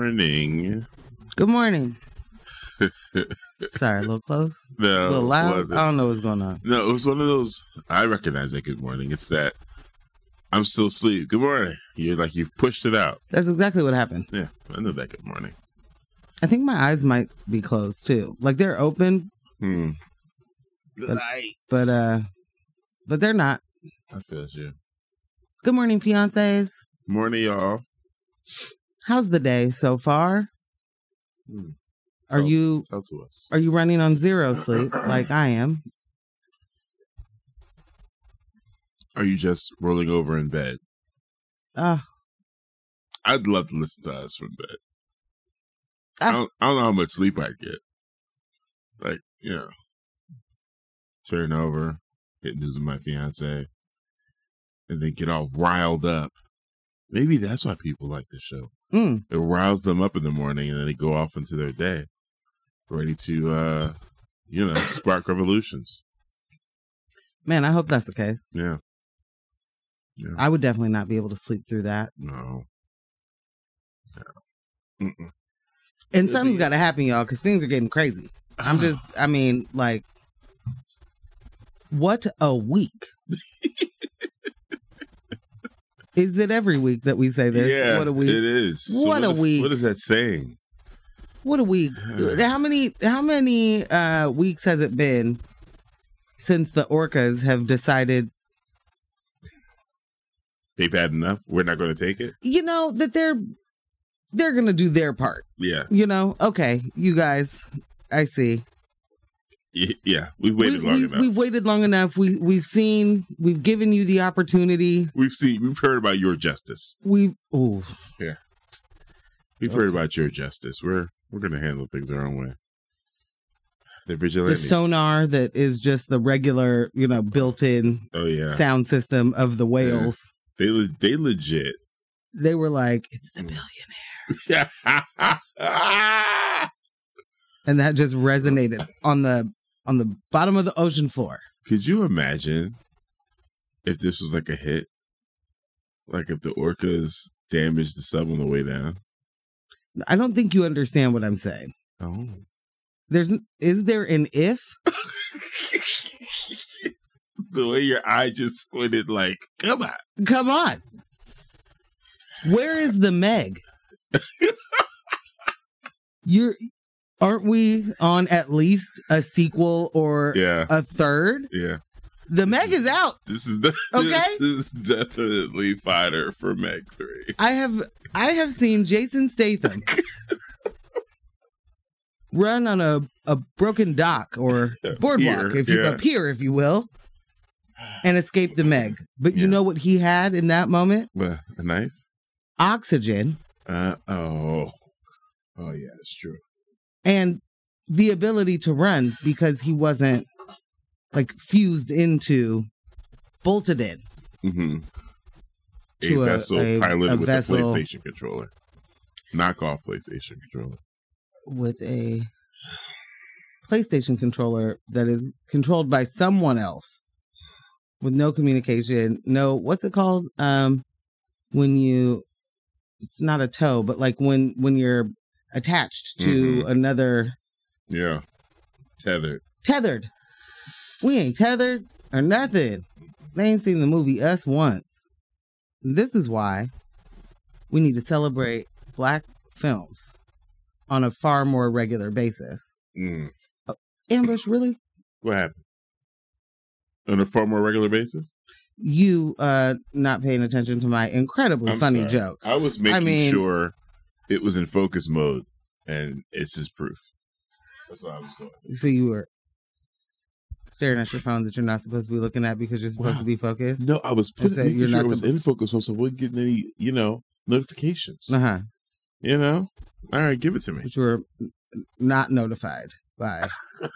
morning. Good morning. Sorry, a little close? No, a little loud? wasn't. I don't know what's going on. No, it was one of those. I recognize that good morning. It's that I'm still asleep. Good morning. You're like, you've pushed it out. That's exactly what happened. Yeah, I know that. Good morning. I think my eyes might be closed too. Like they're open. But they're not. I feel you. Good morning, fiancés. Morning, y'all. How's the day so far? Are you tell to us? Are you running on zero sleep like I am? Are you just rolling over in bed? I'd love to listen to us from bed. I don't know how much sleep I'd get. Like, turn over, hit news of my fiance, and then get all riled up. Maybe that's why people like the show. It riles them up in the morning, and then they go off into their day, ready to, spark revolutions. Man, I hope that's the case. Yeah. I would definitely not be able to sleep through that. No. And something's got to happen, y'all, because things are getting crazy. What a week. Is it every week that we say this? Yeah, what a week. It is. What a week. What is that saying? What a week. How many weeks has it been since the orcas have decided they've had enough? We're not going to take it? That they're going to do their part. Yeah. Okay, you guys, I see. Yeah, we've waited long enough. We've waited long enough. We've given you the opportunity. We've heard about your justice. We've heard about your justice. We're going to handle things our own way. They're vigilantes. The sonar that is just the regular, built-in sound system of the whales. Yeah. They legit. They were like, it's the billionaires. And that just resonated on the bottom of the ocean floor. Could you imagine if this was like a hit? Like if the orcas damaged the sub on the way down? I don't think you understand what I'm saying. Oh. Is there an if? The way your eye just squinted, like, come on. Where is the Meg? Aren't we on at least a sequel or a third? Yeah. The Meg is out. This is okay. This is definitely fodder for Meg 3. I have seen Jason Statham run on a broken dock or boardwalk, a pier, if you will, and escape the Meg. But you know what he had in that moment? What, a knife? Oxygen. Oh yeah, it's true. And the ability to run because he wasn't fused into, bolted in. Mm-hmm. To a vessel piloted with vessel, a PlayStation controller. Knockoff PlayStation controller. With a PlayStation controller that is controlled by someone else. With no communication. No, what's it called? It's not a tow, but when you're attached to another. Yeah. Tethered. We ain't tethered or nothing. They ain't seen the movie Us once. This is why we need to celebrate Black films on a far more regular basis. Ambush, really? What happened? On a far more regular basis? You not paying attention to my incredibly funny joke. I was making sure it was in focus mode, and it's just proof. That's what I was doing. So you were staring at your phone that you're not supposed to be looking at because you're supposed to be focused? No, I was making sure it was in focus mode so I wouldn't get any, notifications. Uh-huh. All right, give it to me. But you were not notified by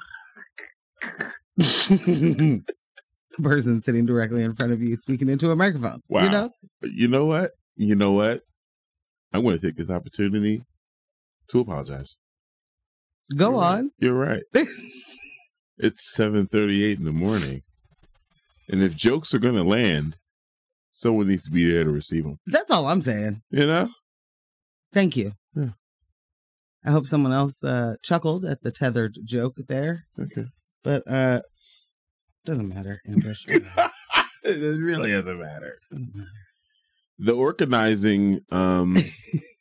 the person sitting directly in front of you speaking into a microphone. Wow. You know what? I'm going to take this opportunity to apologize. Go on. You're right. It's 7:38 in the morning. And if jokes are going to land, someone needs to be there to receive them. That's all I'm saying. You know? Thank you. Yeah. I hope someone else chuckled at the tethered joke there. Okay. But doesn't matter, Ambush. It really doesn't matter. The organizing, because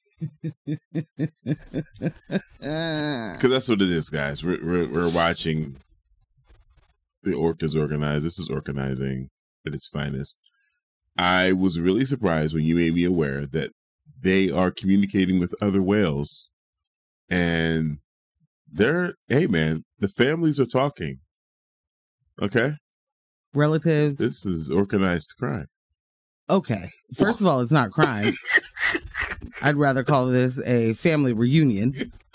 that's what it is, guys. We're watching the orcas organize. This is organizing at its finest. I was really surprised when you made me aware that they are communicating with other whales, and hey man, the families are talking. Okay, relatives. This is organized crime. Okay, first of all, it's not crime. I'd rather call this a family reunion.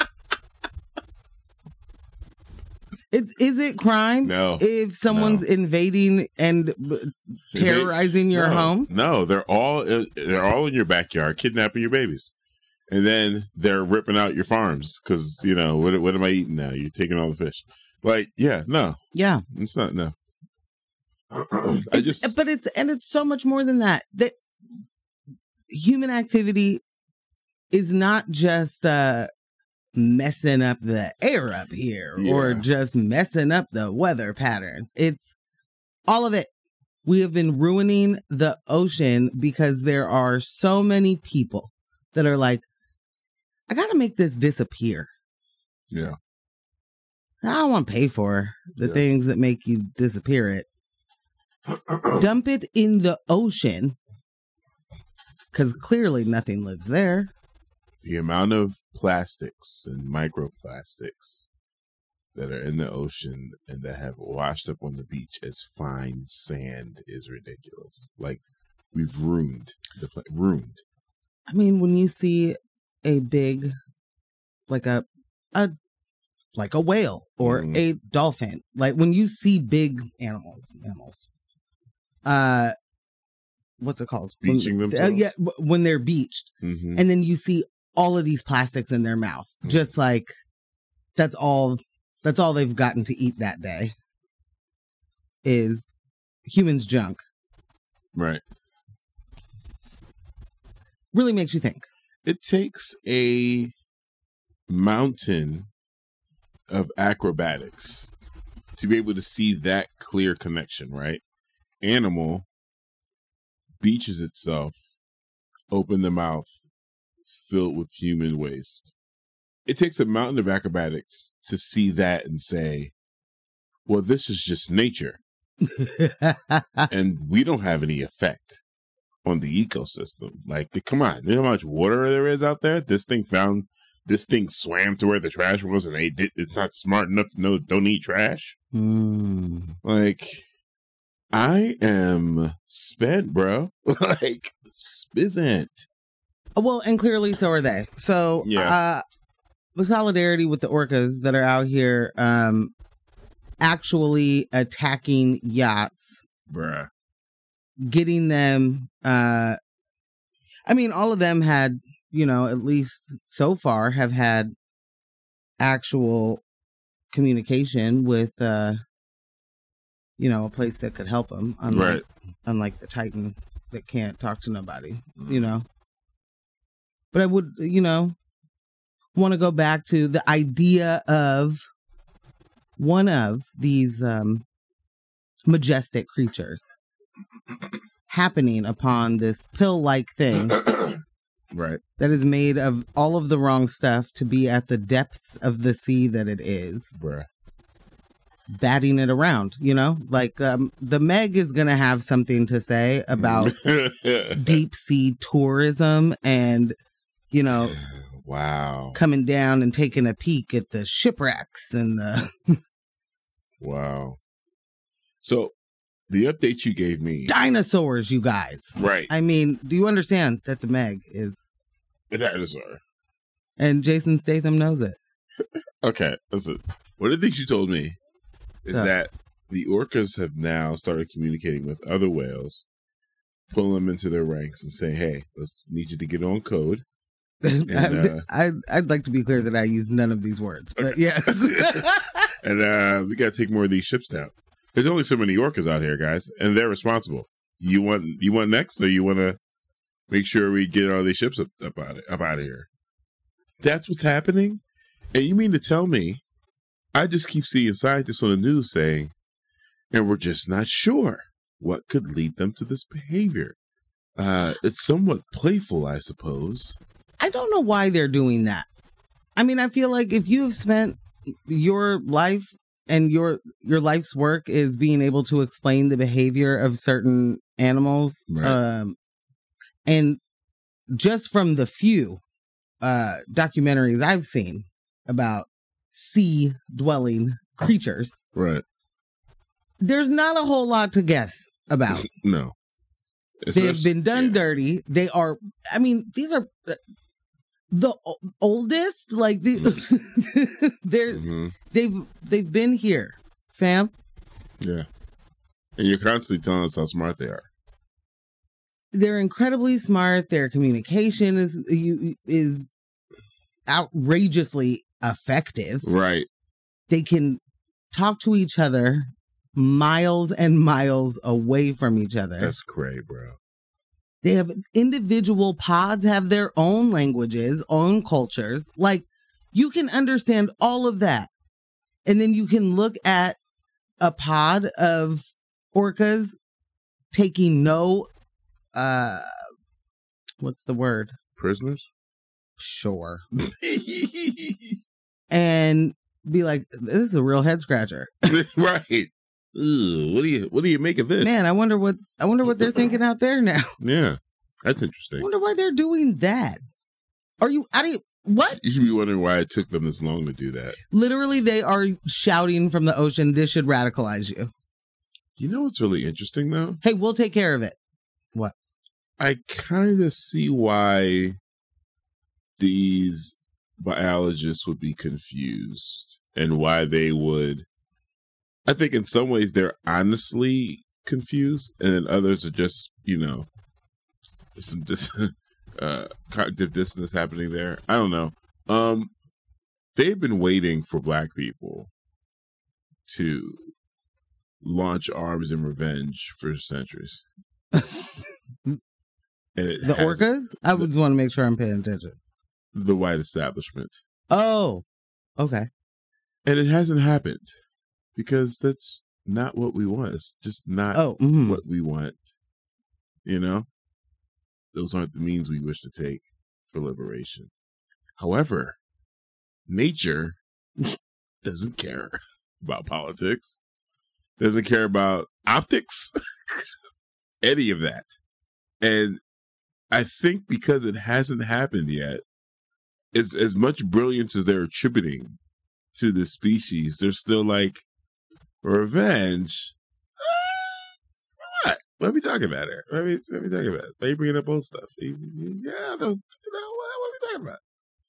Is it crime? No. If someone's invading and terrorizing your home? No, they're all in your backyard, kidnapping your babies, and then they're ripping out your farms because what am I eating now? You're taking all the fish. Like, no, it's not. No, but it's so much more than that. That human activity is not just messing up the air up here or just messing up the weather patterns. It's all of it. We have been ruining the ocean because there are so many people that are like, I gotta make this disappear. Yeah. I don't want to pay for the things that make you disappear it. Dump it in the ocean because clearly nothing lives there. The amount of plastics and microplastics that are in the ocean and that have washed up on the beach as fine sand is ridiculous. Like, we've ruined ruined. I mean, when you see a big, like a whale or a dolphin, like when you see big animals, what's it called? Beaching themselves? When they're beached, and then you see all of these plastics in their mouth, just like that's all they've gotten to eat that day is humans' junk. Right. Really makes you think. It takes a mountain of acrobatics to be able to see that clear connection, right? Animal beaches itself, open the mouth, filled with human waste. It takes a mountain of acrobatics to see that and say, well, this is just nature. And we don't have any effect on the ecosystem. Like, come on, you know how much water there is out there? This thing swam to where the trash was, and it's not smart enough to know don't eat trash. Like, I am spent, bro. Like, spizzant. Well, and clearly so are they. So, the solidarity with the orcas that are out here actually attacking yachts. Bruh. Getting them, I mean, all of them had, at least so far, have had actual communication with, a place that could help them. Unlike the Titan that can't talk to nobody, But I would, want to go back to the idea of one of these majestic creatures happening upon this pill-like thing, right? That is made of all of the wrong stuff to be at the depths of the sea that it is. Bruh. Batting it around, like the Meg is gonna have something to say about deep sea tourism and wow, coming down and taking a peek at the shipwrecks and the wow. So the update you gave me, dinosaurs, you guys, right? I mean, do you understand that the Meg is a dinosaur, and Jason Statham knows it? Okay, listen. One of the things you told me is that the orcas have now started communicating with other whales, pull them into their ranks and say, hey, need you to get on code. And, I'd like to be clear that I use none of these words, but yes. And we got to take more of these ships down. There's only so many orcas out here, guys, and they're responsible. You want next, or you want to make sure we get all these ships up out of here? That's what's happening. And you mean to tell me, I just keep seeing scientists on the news saying, and we're just not sure what could lead them to this behavior. It's somewhat playful, I suppose. I don't know why they're doing that. I mean, I feel like if you have spent your life and your life's work is being able to explain the behavior of certain animals, right. And just from the few documentaries I've seen about sea-dwelling creatures, right? There's not a whole lot to guess about. No. They have been done dirty. They are, I mean, these are the oldest, like they've been here, fam. Yeah. And you're constantly telling us how smart they are. They're incredibly smart. Their communication is outrageously effective. Right. They can talk to each other miles and miles away from each other. That's great, bro. They have individual pods, have their own languages, own cultures. Like, you can understand all of that. And then you can look at a pod of orcas taking no, what's the word? Prisoners? Sure. And be like, this is a real head scratcher. Right. Ooh, what do you make of this? Man, I wonder what they're thinking out there now. Yeah, that's interesting. I wonder why they're doing that. What? You should be wondering why it took them this long to do that. Literally, they are shouting from the ocean, this should radicalize you. You know what's really interesting, though? Hey, we'll take care of it. What? I kind of see why these biologists would be confused and why they would. I think in some ways they're honestly confused, and then others are just, there's some cognitive dissonance happening there. I don't know. They've been waiting for Black people to launch arms in revenge for centuries. And the orcas? I would want to make sure I'm paying attention. The white establishment. Oh, okay. And it hasn't happened. Because that's not what we want. It's just not what we want. Those aren't the means we wish to take for liberation. However, nature doesn't care about politics, doesn't care about optics, any of that. And I think because it hasn't happened yet, it's as much brilliance as they're attributing to the species. They're still like, revenge? What? What are we talking about here? What are we talking about? Why are you bringing up old stuff? What are we talking about?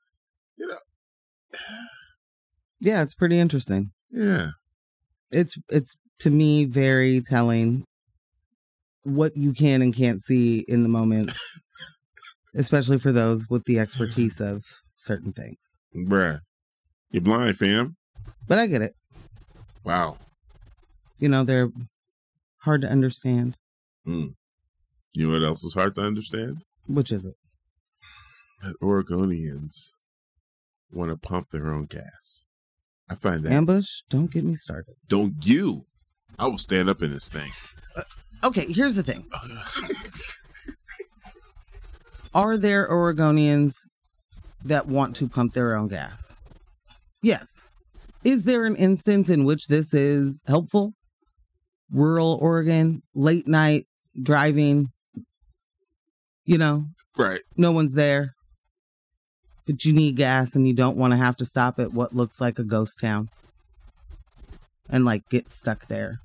Yeah, it's pretty interesting. Yeah. It's to me very telling what you can and can't see in the moments, especially for those with the expertise of certain things. Bruh. You're blind, fam. But I get it. Wow. They're hard to understand. You know what else is hard to understand? Which is it? That Oregonians want to pump their own gas. I find that. Ambush, don't get me started. Don't you? I will stand up in this thing. Okay, here's the thing. Are there Oregonians that want to pump their own gas? Yes. Is there an instance in which this is helpful? Rural Oregon, late night driving, Right. No one's there, but you need gas and you don't want to have to stop at what looks like a ghost town and get stuck there.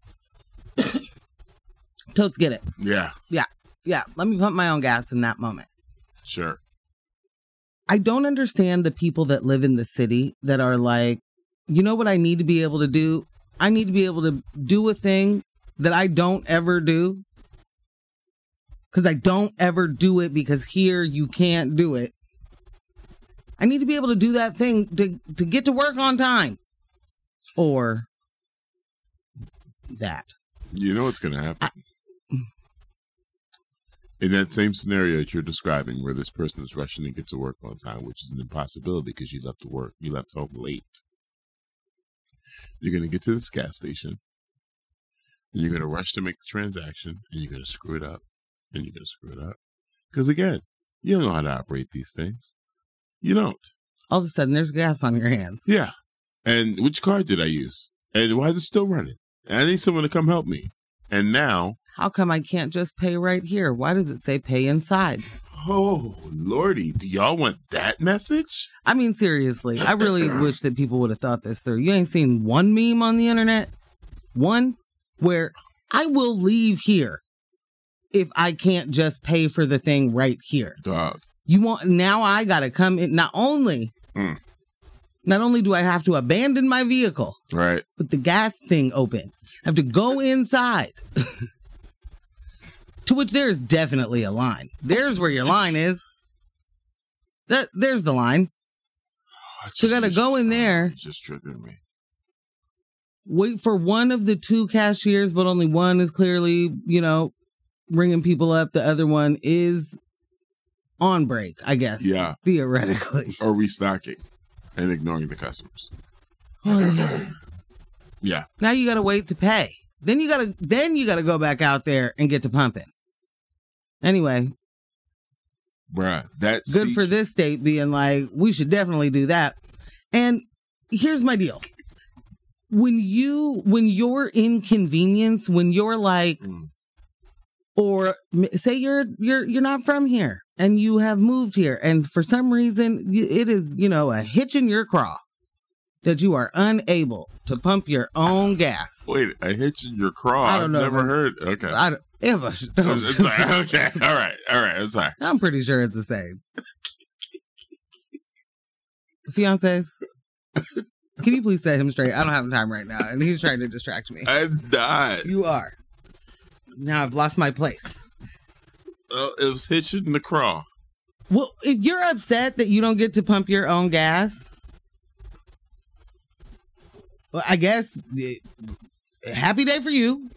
Totes get it. Yeah. Yeah. Let me pump my own gas in that moment. Sure. I don't understand the people that live in the city that are like, you know what I need to be able to do? I need to be able to do a thing that I don't ever do. Because I don't ever do it because here you can't do it. I need to be able to do that thing to get to work on time. Or that. You know what's going to happen. In that same scenario that you're describing, where this person is rushing to get to work on time, which is an impossibility because you left home late. You're going to get to this gas station, and you're going to rush to make the transaction, and you're going to screw it up, and you're going to screw it up. Because again, you don't know how to operate these things. You don't. All of a sudden, there's gas on your hands. Yeah. And which card did I use? And why is it still running? I need someone to come help me. And now... How come I can't just pay right here? Why does it say pay inside? Oh, Lordy. Do y'all want that message? I mean, seriously, I really wish that people would have thought this through. You ain't seen one meme on the internet? One where I will leave here if I can't just pay for the thing right here. Dog. Now I got to come in. Not only do I have to abandon my vehicle, right, with the gas thing open, I have to go inside. To which there's definitely a line. There's where your line is. There's the line. So you got to go in there. Just triggering me. Wait for one of the two cashiers, but only one is clearly, ringing people up. The other one is on break, I guess. Yeah. Theoretically. Or restocking and ignoring the customers. Yeah. Now you got to wait to pay. Then you got to go back out there and get to pumping. Anyway. Bruh, that's good for this state being like, we should definitely do that. And here's my deal. When you're inconvenienced, when you're like, or say you're not from here and you have moved here, and for some reason it is, a hitch in your craw that you are unable to pump your own gas. Wait, a hitch in your craw? I've never heard. Okay. I'm sorry. Okay. All right. I'm sorry. I'm pretty sure it's the same. Fiancés, can you please set him straight? I don't have time right now, and he's trying to distract me. I'm not. You are. Now I've lost my place. It was hitching in the craw. Well, if you're upset that you don't get to pump your own gas, well, I guess happy day for you.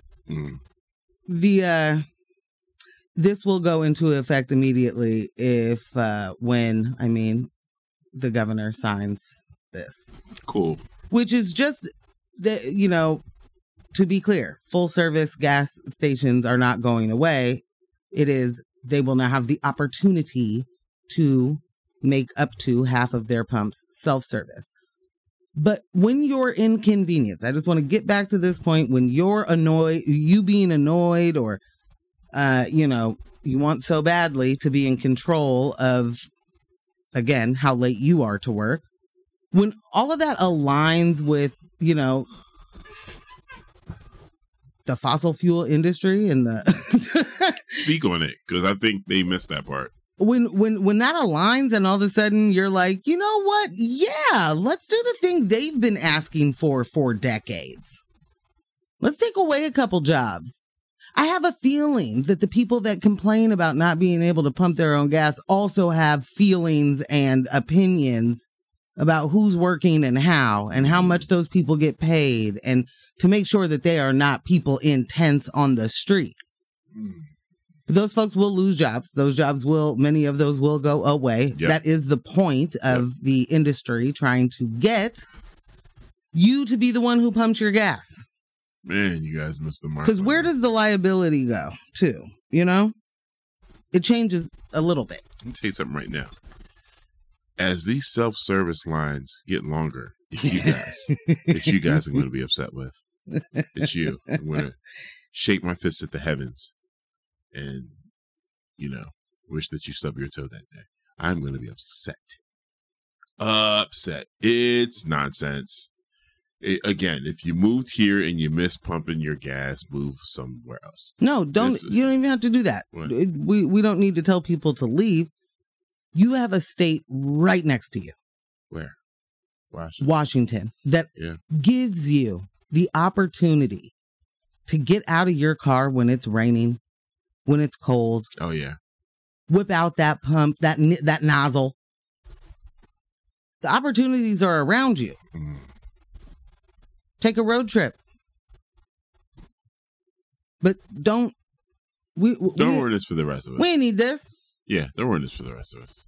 This will go into effect immediately when the governor signs this. Cool. Which is just that, to be clear, full service gas stations are not going away. It is, they will now have the opportunity to make up to half of their pumps self-service. But when you're inconvenienced, I just want to get back to this point, when you're annoyed, you being annoyed, or, you want so badly to be in control of, again, how late you are to work. When all of that aligns with, the fossil fuel industry and the... Speak on it, because I think they missed that part. When that aligns and all of a sudden you're like, you know what? Yeah, let's do the thing they've been asking for decades. Let's take away a couple jobs. I have a feeling that the people that complain about not being able to pump their own gas also have feelings and opinions about who's working and how much those people get paid, and to make sure that they are not people in tents on the street. Those folks will lose jobs. Those jobs many of those will go away. Yep. That is the point of the industry, trying to get you to be the one who pumps your gas. Man, you guys missed the mark. Because where does the liability go to? It changes a little bit. Let me tell you something right now. As these self-service lines get longer, it's you guys I'm going to be upset with. It's you. I'm going to shake my fist at the heavens and, wish that you stub your toe that day. I'm going to be upset. It's nonsense. Again, if you moved here and you miss pumping your gas, move somewhere else. No, you don't even have to do that. What? We don't need to tell people to leave. You have a state right next to you. Where? Washington. That gives you the opportunity to get out of your car when it's raining, when it's cold. Oh, yeah. Whip out that pump, that nozzle. The opportunities are around you. Take a road trip. But don't Don't ruin this for the rest of us. We need this. Yeah, don't ruin this for the rest of us.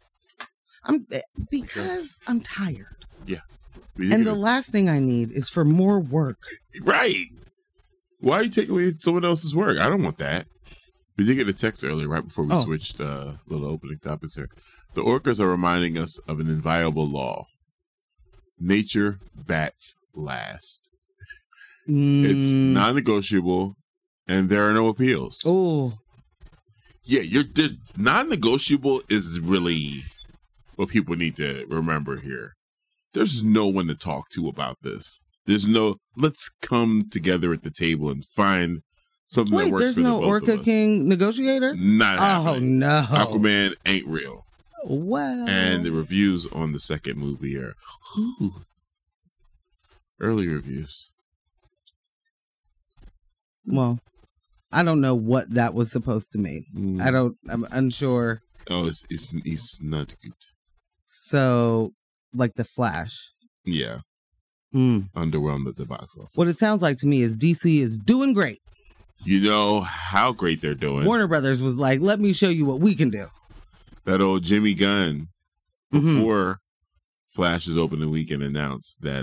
Because I'm tired. Yeah. And the last thing I need is for more work. Right. Why are you taking away someone else's work? I don't want that. We did get a text earlier, right before we switched little opening topics here. The orcas are reminding us of an inviolable law. Nature bats last. It's non-negotiable, and there are no appeals. Oh. Yeah, there's non-negotiable is really what people need to remember here. There's no one to talk to about this. There's no, let's come together at the table and find something that works for the both of us. There's no Orca King negotiator? Not happening. Oh, no. Aquaman ain't real. Wow. And the reviews on the second movie are early reviews. Well, I don't know what that was supposed to mean. I'm unsure. Oh, it's not good. So, like The Flash. Yeah. Underwhelmed at the box office. What it sounds like to me is DC is doing great. You know how great they're doing. Warner Brothers was like, let me show you what we can do. That old Jimmy Gunn, before Flash's opening weekend, announced that,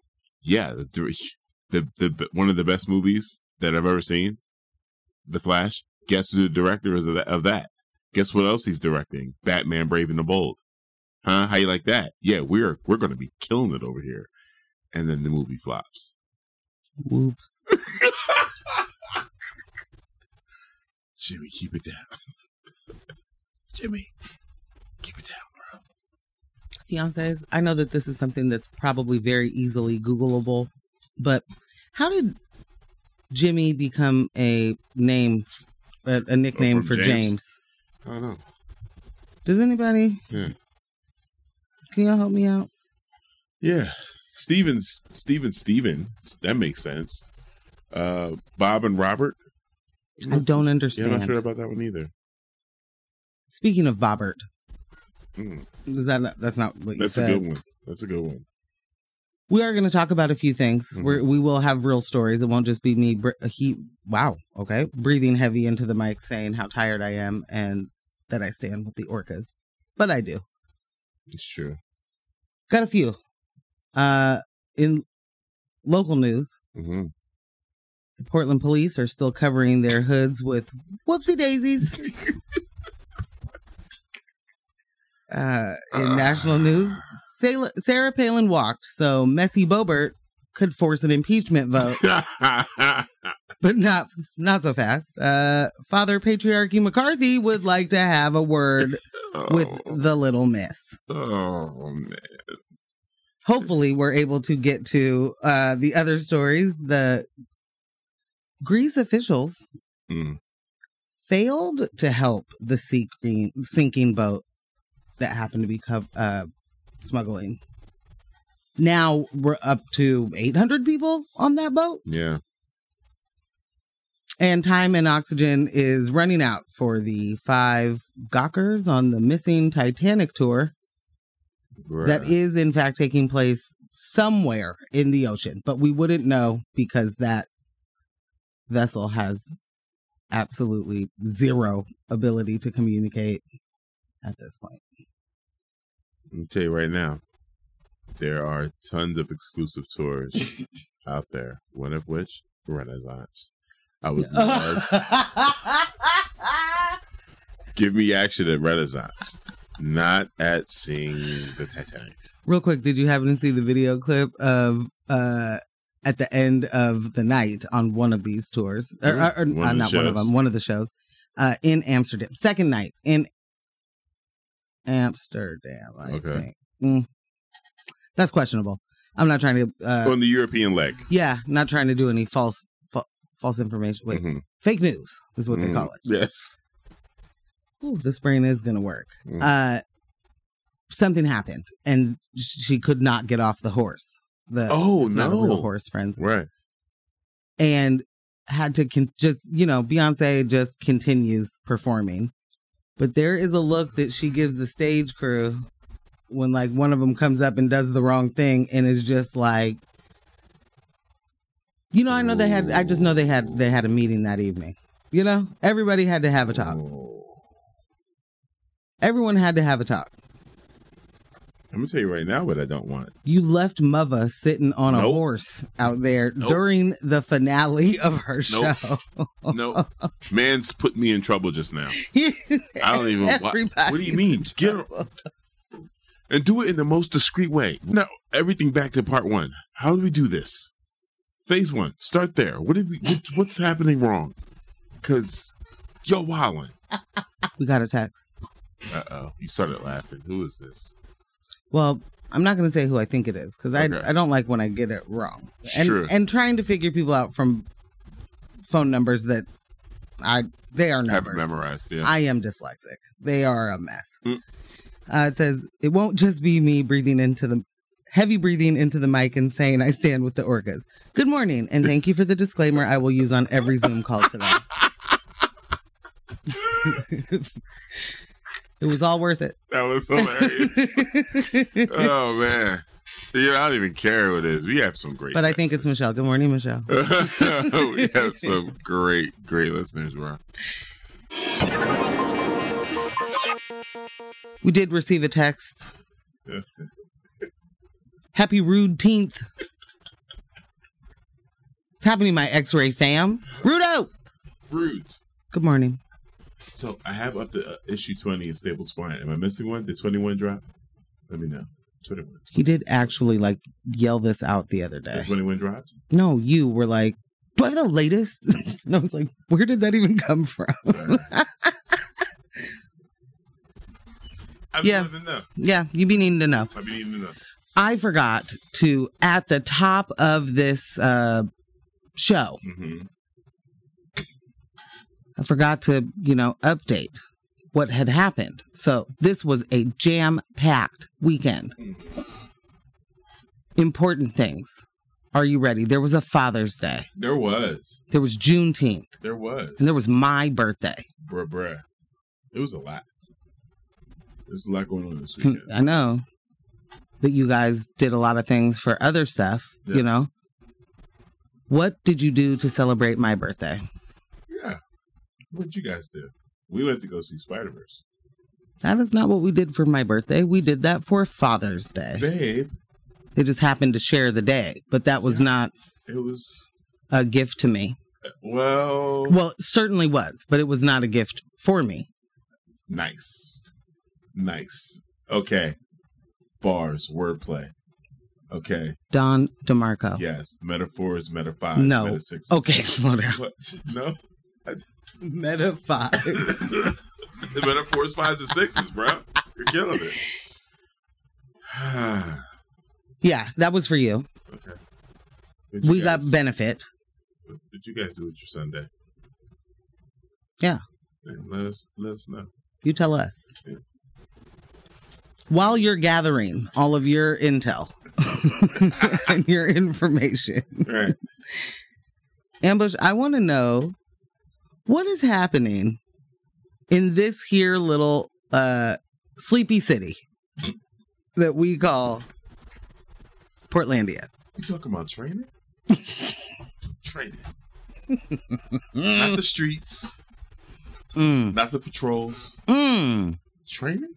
the one of the best movies that I've ever seen, The Flash, guess who the director is of that? Guess what else he's directing? Batman Brave and the Bold. Huh? How you like that? Yeah, we're going to be killing it over here. And then the movie flops. Whoops. Jimmy, keep it down. Jimmy, keep it down, bro. Fiancés, I know that this is something that's probably very easily Googleable, but how did Jimmy become a nickname for James? I don't know. Does anybody? Yeah. Can y'all help me out? Yeah. Steven. That makes sense. Bob and Robert. I don't understand. Yeah, I'm not sure about that one either. Speaking of Bobbert, that's not what you said. That's a good one. We are going to talk about a few things. We will have real stories. It won't just be me. Breathing heavy into the mic, saying how tired I am and that I stand with the orcas, but I do. It's true. Got a few. In local news, the Portland police are still covering their hoods with whoopsie daisies. In national news, Sarah Palin walked so Messy Boebert could force an impeachment vote, but not so fast. Father Patriarchy McCarthy would like to have a word with the little miss. Oh, man. Hopefully we're able to get to the other stories. The Greece officials failed to help the sinking boat that happened to be smuggling. Now we're up to 800 people on that boat. Yeah. And time and oxygen is running out for the 5 Gawkers on the missing Titanic tour. Right. That is, in fact, taking place somewhere in the ocean. But we wouldn't know because that vessel has absolutely zero ability to communicate at this point. Let me tell you right now, there are tons of exclusive tours out there, one of which, Renaissance. I would love... Give me action at Renaissance, not at seeing the Titanic. Real quick, did you happen to see the video clip of at the end of the night on one of these tours? Not one of them, one of the shows in Amsterdam. Second night in Amsterdam, I think. That's questionable. I'm not trying to... on the European leg. Yeah, not trying to do any false information. Wait, fake news is what they call it. Yes. Ooh, this brain is going to work. Something happened, and she could not get off the horse. Not a real horse, friends. Right. And had to Beyonce just continues performing. But there is a look that she gives the stage crew when like one of them comes up and does the wrong thing and is just like, I just know they had a meeting that evening. You know, everybody had to have a talk. Everyone had to have a talk. I'm going to tell you right now what I don't want. You left Mother sitting on a horse out there during the finale of her show. No. Man's put me in trouble just now. I don't even... What do you mean? Get her... And do it in the most discreet way. Now, everything back to part 1. How do we do this? Phase 1. Start there. What's happening wrong? Because you're wilding. We got a text. Uh-oh. You started laughing. Who is this? Well, I'm not going to say who I think it is because I don't like when I get it wrong. And trying to figure people out from phone numbers that they are numbers. Haven't memorized, yeah. I am dyslexic. They are a mess. It says, it won't just be me heavy breathing into the mic and saying I stand with the orcas. Good morning, and thank you for the disclaimer I will use on every Zoom call today. It was all worth it. That was hilarious. Oh, man. Yeah, I don't even care who it is. We have some great But I think it's Michelle. Good morning, Michelle. We have some great listeners, bro. We did receive a text. Happy Rude-teenth. It's happening, my X-Ray fam. Rudo! Rude. Good morning. So I have up to issue 20 in Stable Spine. Am I missing one? Did 21 drop? Let me know. 21. He did actually yell this out the other day. Did 21 dropped? No, you were like, do I have the latest? And I was like, where did that even come from? Sorry. I be needing to know. Yeah, you be needing to know. I be needing to know. I forgot to, at the top of this show, I forgot to, update what had happened. So this was a jam-packed weekend. Important things. Are you ready? There was a Father's Day. There was. There was Juneteenth. There was. And there was my birthday. Bruh. It was a lot. There's a lot going on this weekend. I know that you guys did a lot of things for other stuff, What did you do to celebrate my birthday? Yeah. What did you guys do? We went to go see Spider-Verse. That is not what we did for my birthday. We did that for Father's Day. Babe. They just happened to share the day, but that was not it was a gift to me. Well, it certainly was, but it was not a gift for me. Nice. Okay. Bars, wordplay. Okay. Don DeMarco. Yes. Metaphors, meta 5, no. meta 6. Okay, slow down. What? No? Meta 5. The metaphors 5s and 6s, bro. You're killing it. Yeah, that was for you. Okay. We got benefit. What did you guys do with your Sunday? Yeah. Let us know. You tell us. Yeah. While you're gathering all of your intel and your information. Right. Ambush, I want to know what is happening in this here little sleepy city that we call Portlandia. You talking about training? Training. Not the streets. Not the patrols. Training?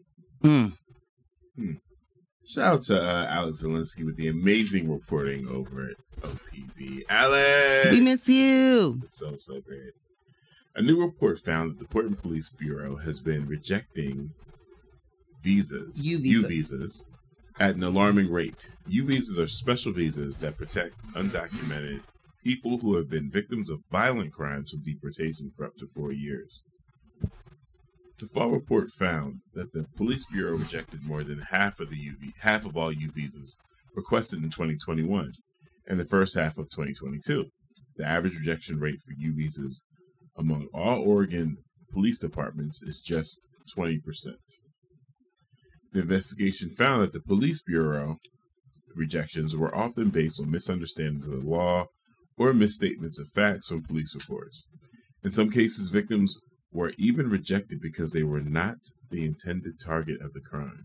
Shout out to Alex Zelinsky with the amazing reporting over at OPB. Alex! We miss you! It's so great. A new report found that the Portland Police Bureau has been rejecting visas, U visas, at an alarming rate. U visas are special visas that protect undocumented people who have been victims of violent crimes from deportation for up to 4 years. The fall report found that the Police Bureau rejected more than half of all U visas requested in 2021 and the first half of 2022. The average rejection rate for U visas among all Oregon police departments is just 20%. The investigation found that the Police Bureau rejections were often based on misunderstandings of the law or misstatements of facts from police reports. In some cases, victims were even rejected because they were not the intended target of the crime.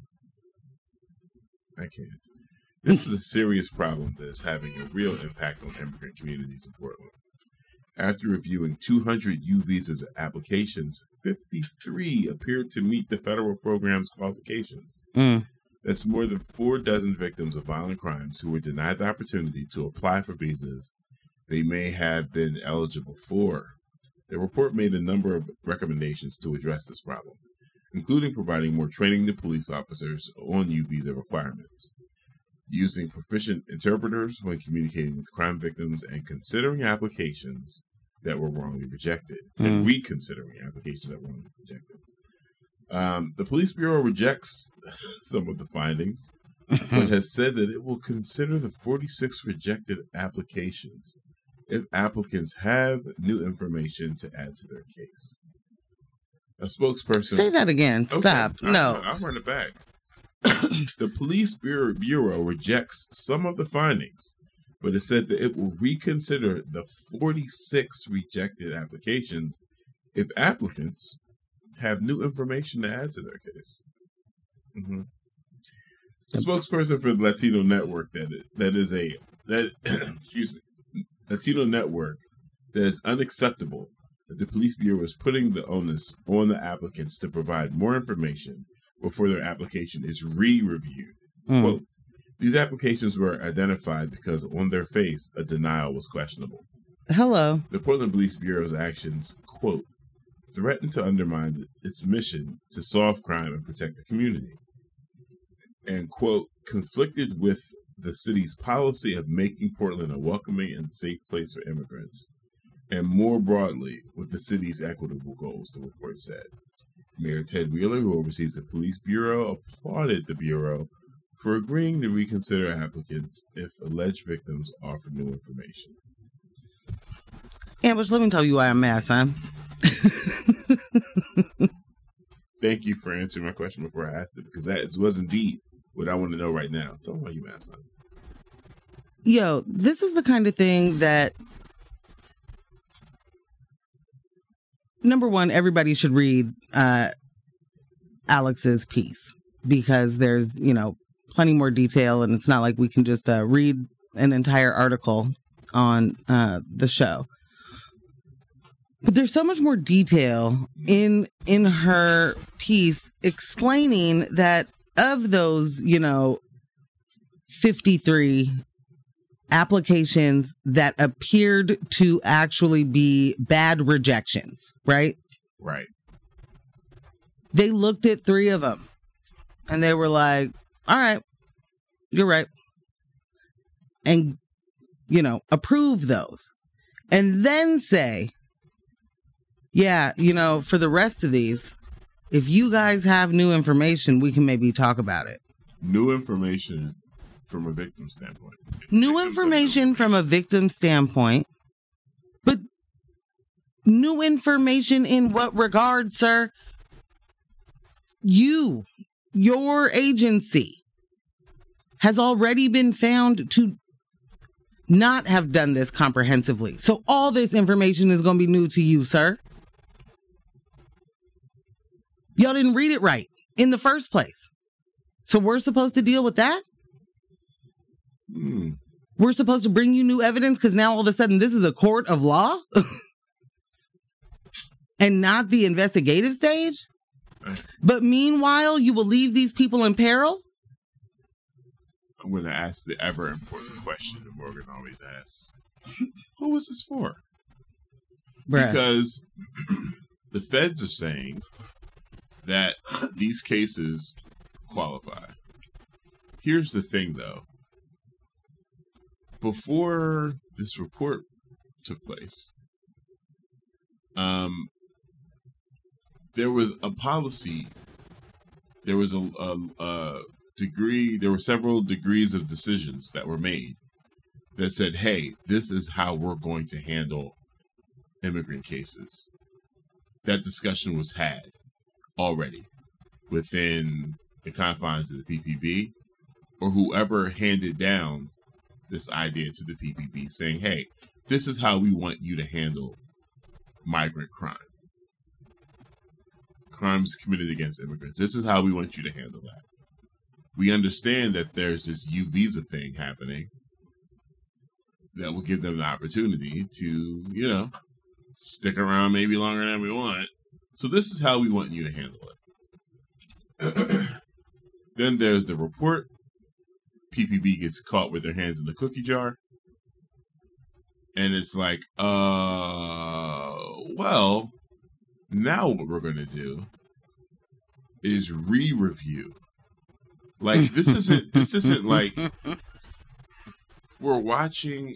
I can't. This is a serious problem that is having a real impact on immigrant communities in Portland. After reviewing 200 U visas applications, 53 appeared to meet the federal program's qualifications. That's more than 4 dozen victims of violent crimes who were denied the opportunity to apply for visas they may have been eligible for. The report made a number of recommendations to address this problem, including providing more training to police officers on U visa requirements, using proficient interpreters when communicating with crime victims, and considering applications that were wrongly rejected, and reconsidering applications that were wrongly rejected. The Police Bureau rejects some of the findings, but has said that it will consider the 46 rejected applications if applicants have new information to add to their case. A spokesperson... Say that again. Okay. Stop. No. I'll run it back. The Police Bureau rejects some of the findings, but it said that it will reconsider the 46 rejected applications if applicants have new information to add to their case. A spokesperson for the Latino Network Latino Network that is unacceptable that the Police Bureau is putting the onus on the applicants to provide more information before their application is re-reviewed. Quote, these applications were identified because on their face, a denial was questionable. Hello. The Portland Police Bureau's actions, quote, threaten to undermine its mission to solve crime and protect the community, and, quote, conflicted with the city's policy of making Portland a welcoming and safe place for immigrants, and more broadly, with the city's equitable goals, the report said. Mayor Ted Wheeler, who oversees the Police Bureau, applauded the Bureau for agreeing to reconsider applicants if alleged victims offer new information. Ambush, let me tell you why I'm mad, son. Thank you for answering my question before I asked it, because that was indeed what I want to know right now. Tell me why you mad, son. Yo, this is the kind of thing that, number one, everybody should read Alex's piece, because there's, plenty more detail, and it's not like we can just read an entire article on the show. But there's so much more detail in her piece explaining that of those, 53 applications that appeared to actually be bad rejections, right? Right. They looked at 3 of them and they were like, all right, you're right. And, approve those. And then say, yeah, for the rest of these, if you guys have new information, we can maybe talk about it. New information from a victim standpoint. New information from a victim standpoint. But new information in what regard, sir? Your agency has already been found to not have done this comprehensively. So all this information is going to be new to you, sir. Y'all didn't read it right in the first place. So we're supposed to deal with that? We're supposed to bring you new evidence because now all of a sudden this is a court of law? And not the investigative stage? But meanwhile, you will leave these people in peril? I'm going to ask the ever important question that Morgan always asks. Who is this for? Bruh. Because the feds are saying that these cases qualify. Here's the thing, though. Before this report took place, there was a policy. There was a degree. There were several degrees of decisions that were made that said, "Hey, this is how we're going to handle immigrant cases." That discussion was had already within the confines of the PPB, or whoever handed down this idea to the PPB, saying, "Hey, this is how we want you to handle migrant crime. Crimes committed against immigrants. This is how we want you to handle that. We understand that there's this U visa thing happening that will give them the opportunity to, stick around maybe longer than we want. So this is how we want you to handle it. Then there's the report. PPB gets caught with their hands in the cookie jar. And it's like, well, now what we're going to do is re-review. Like, this isn't like we're watching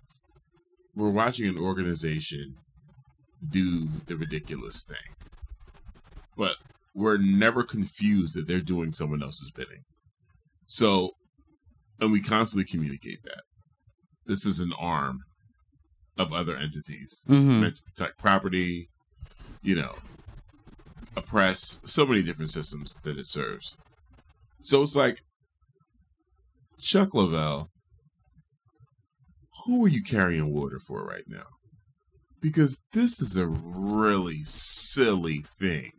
an organization do the ridiculous thing. But we're never confused that they're doing someone else's bidding. So, and we constantly communicate that. This is an arm of other entities meant to protect property, oppress, so many different systems that it serves. So it's like, Chuck Leavell, who are you carrying water for right now? Because this is a really silly thing.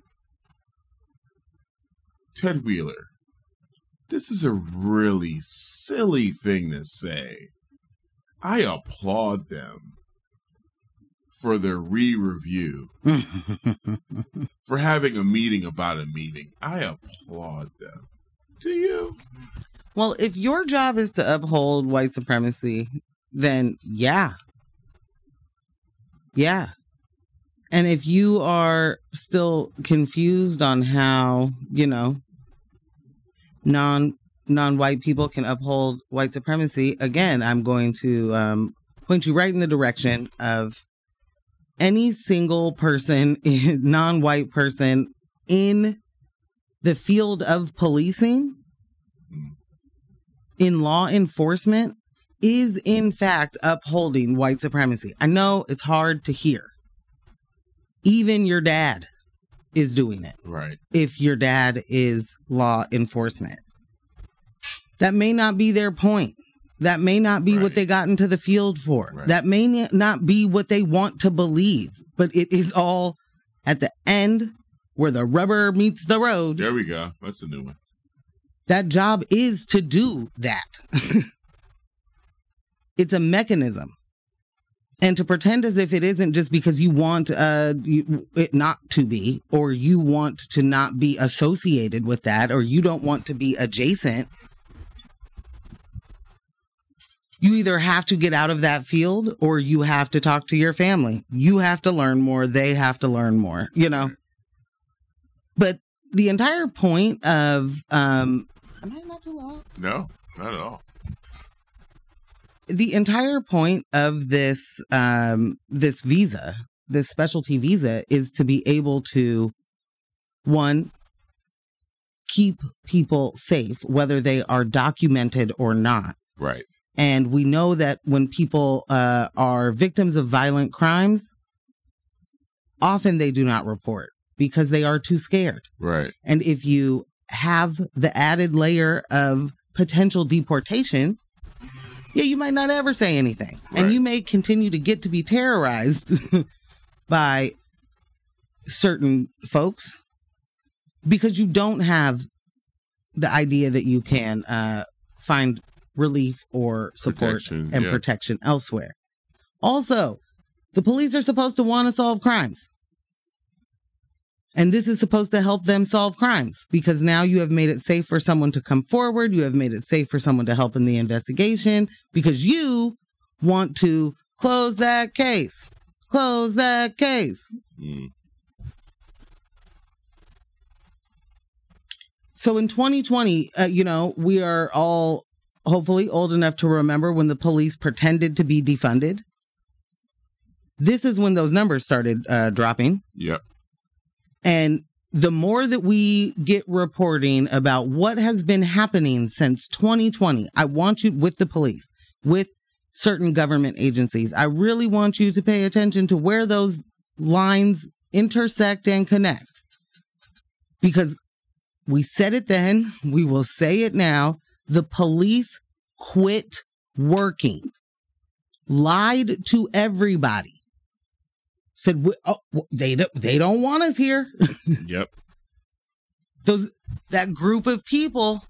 Ted Wheeler, this is a really silly thing to say. I applaud them for their re-review, for having a meeting about a meeting. I applaud them. Do you? Well, if your job is to uphold white supremacy, then yeah. Yeah. And if you are still confused on how, non-white people can uphold white supremacy, again, I'm going to point you right in the direction of any single person, non-white person in the field of policing, in law enforcement, is in fact upholding white supremacy. I know it's hard to hear. Even your dad is doing it. Right. If your dad is law enforcement. That may not be their point. That may not be what they got into the field for. Right. That may not be what they want to believe. But it is all at the end where the rubber meets the road. There we go. That's a new one. That job is to do that. It's a mechanism. And to pretend as if it isn't just because you want it not to be, or you want to not be associated with that, or you don't want to be adjacent. You either have to get out of that field or you have to talk to your family. You have to learn more. They have to learn more, But the entire point of, am I not too loud? No, not at all. The entire point of this visa, this specialty visa, is to be able to, one, keep people safe, whether they are documented or not. Right. And we know that when people are victims of violent crimes, often they do not report because they are too scared. Right. And if you have the added layer of potential deportation, you might not ever say anything. Right. And you may continue to get to be terrorized by certain folks because you don't have the idea that you can find relief or support and protection elsewhere. Also, the police are supposed to want to solve crimes. And this is supposed to help them solve crimes because now you have made it safe for someone to come forward. You have made it safe for someone to help in the investigation because you want to close that case. Close that case. So in 2020, we are all hopefully old enough to remember when the police pretended to be defunded. This is when those numbers started dropping. Yep. And the more that we get reporting about what has been happening since 2020, I want you with the police, with certain government agencies. I really want you to pay attention to where those lines intersect and connect. Because we said it then, we will say it now. The police quit working, lied to everybody. Said, they don't want us here. Yep. That group of people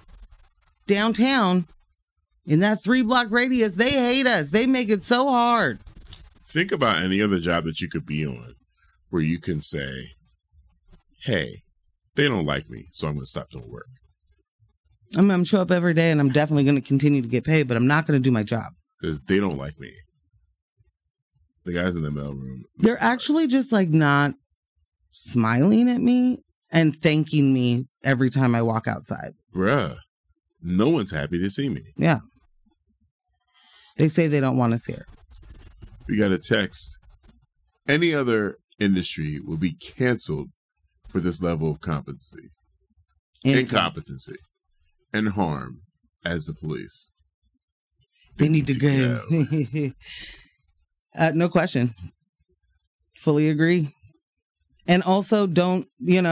downtown in that 3-block radius, they hate us. They make it so hard think about any other job that you could be on where you can say, hey, they don't like me, so I'm going to stop doing work. I'm going to show up every day and I'm definitely going to continue to get paid, but I'm not going to do my job. Because they don't like me. The guys in the mailroom. They're actually just like not smiling at me and thanking me every time I walk outside. Bruh, no one's happy to see me. Yeah. They say they don't want us here. We got a text. Any other industry will be canceled for this level of competency, incompetency, and harm as the police. They need to go. No question. Fully agree. And also don't,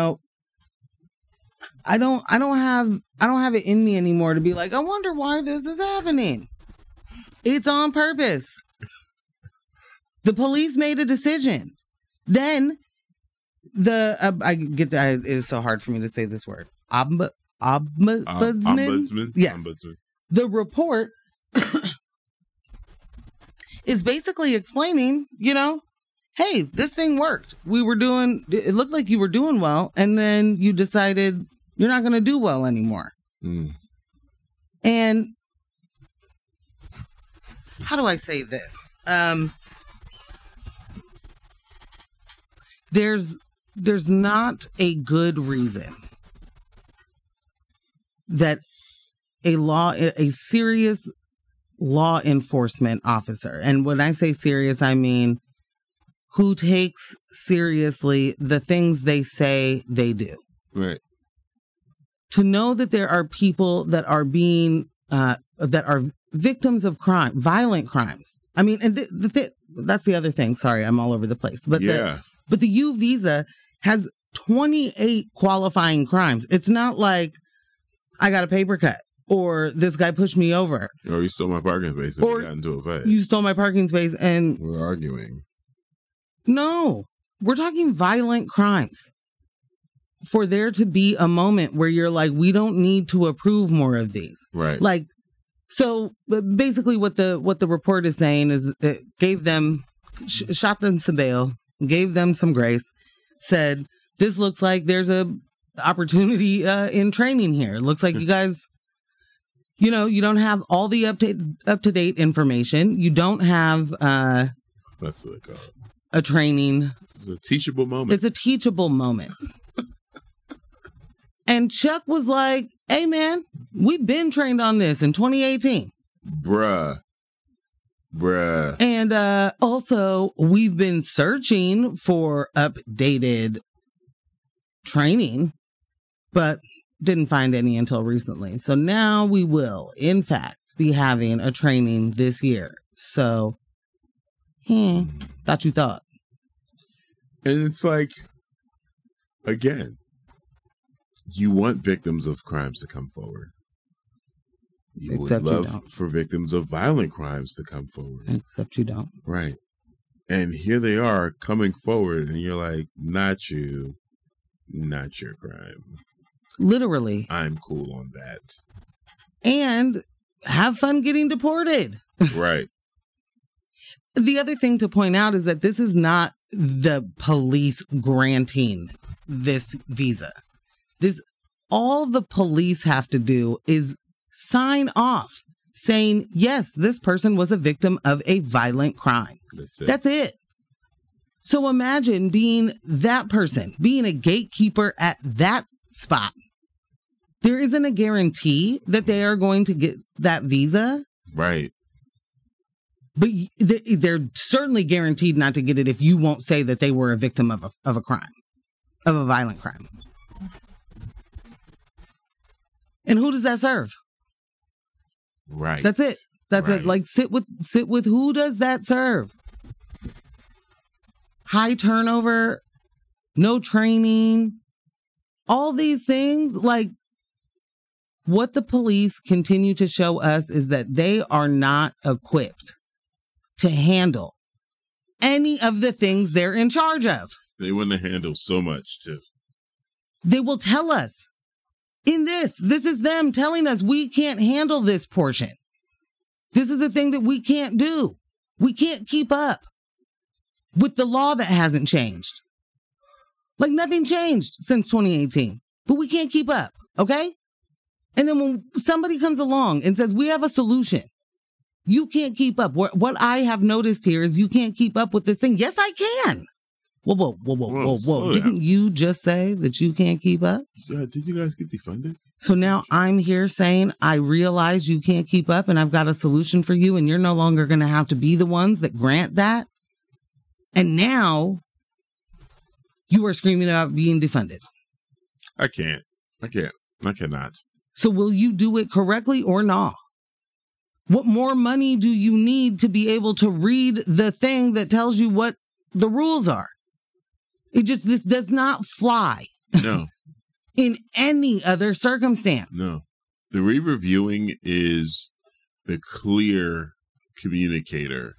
I don't have it in me anymore to be like, I wonder why this is happening. It's on purpose. The police made a decision. Then I get that it is so hard for me to say this word. Ombudsman. Yes. Ombudsman. The report is basically explaining, hey, this thing worked. It looked like you were doing well, and then you decided you're not going to do well anymore. Mm. And how do I say this? There's not a good reason that a serious law enforcement officer, and when I say serious, I mean who takes seriously the things they say they do. Right. To know that there are people that are being that are victims of crime, violent crimes. I mean, and that's the other thing. Sorry, I'm all over the place. But the U visa has 28 qualifying crimes. It's not like I got a paper cut or this guy pushed me over. Or you stole my parking space and we got into a fight. You stole my parking space and we're arguing. No, we're talking violent crimes. For there to be a moment where you're like, we don't need to approve more of these. Right. Like, so basically what the report is saying is that it gave them, shot them some bail, gave them some grace, said, this looks like there's a opportunity in training here. It looks like you guys, you don't have all the up-to-date information. You don't have that's what they call it. A training. It's a teachable moment. It's a teachable moment. And Chuck was like, hey, man, we've been trained on this in 2018. Bruh. And also, we've been searching for updated training, but didn't find any until recently. So now we will, in fact, be having a training this year. So, thought you thought. And it's like, again, you want victims of crimes to come forward. You would love for victims of violent crimes to come forward. Except you don't. Right. And here they are coming forward, and you're like, not you, not your crime. Literally. I'm cool on that. And have fun getting deported. Right. The other thing to point out is that this is not the police granting this visa. All the police have to do is sign off saying, yes, this person was a victim of a violent crime. That's it. So imagine being that person, being a gatekeeper at that spot. There isn't a guarantee that they are going to get that visa. Right. But they're certainly guaranteed not to get it if you won't say that they were a victim of a crime, of a violent crime. And who does that serve? Right. That's it. That's it. Like sit with who does that serve? High turnover, no training, all these things. Like what the police continue to show us is that they are not equipped to handle any of the things they're in charge of. They wouldn't handle so much too. They will tell us in this is them telling us we can't handle this portion. This is a thing that we can't do. We can't keep up. with the law that hasn't changed. Like nothing changed since 2018, but we can't keep up. Okay. And then when somebody comes along and says, we have a solution, you can't keep up. What I have noticed here is you can't keep up with this thing. Yes, I can. Whoa. Didn't you just say that you can't keep up? Did you guys get defunded? So now I'm here saying I realize you can't keep up and I've got a solution for you and you're no longer going to have to be the ones that grant that. And now you are screaming about being defunded. I cannot. So will you do it correctly or not? What more money do you need to be able to read the thing that tells you what the rules are? This does not fly. No. In any other circumstance. No. The re-reviewing is the clear communicator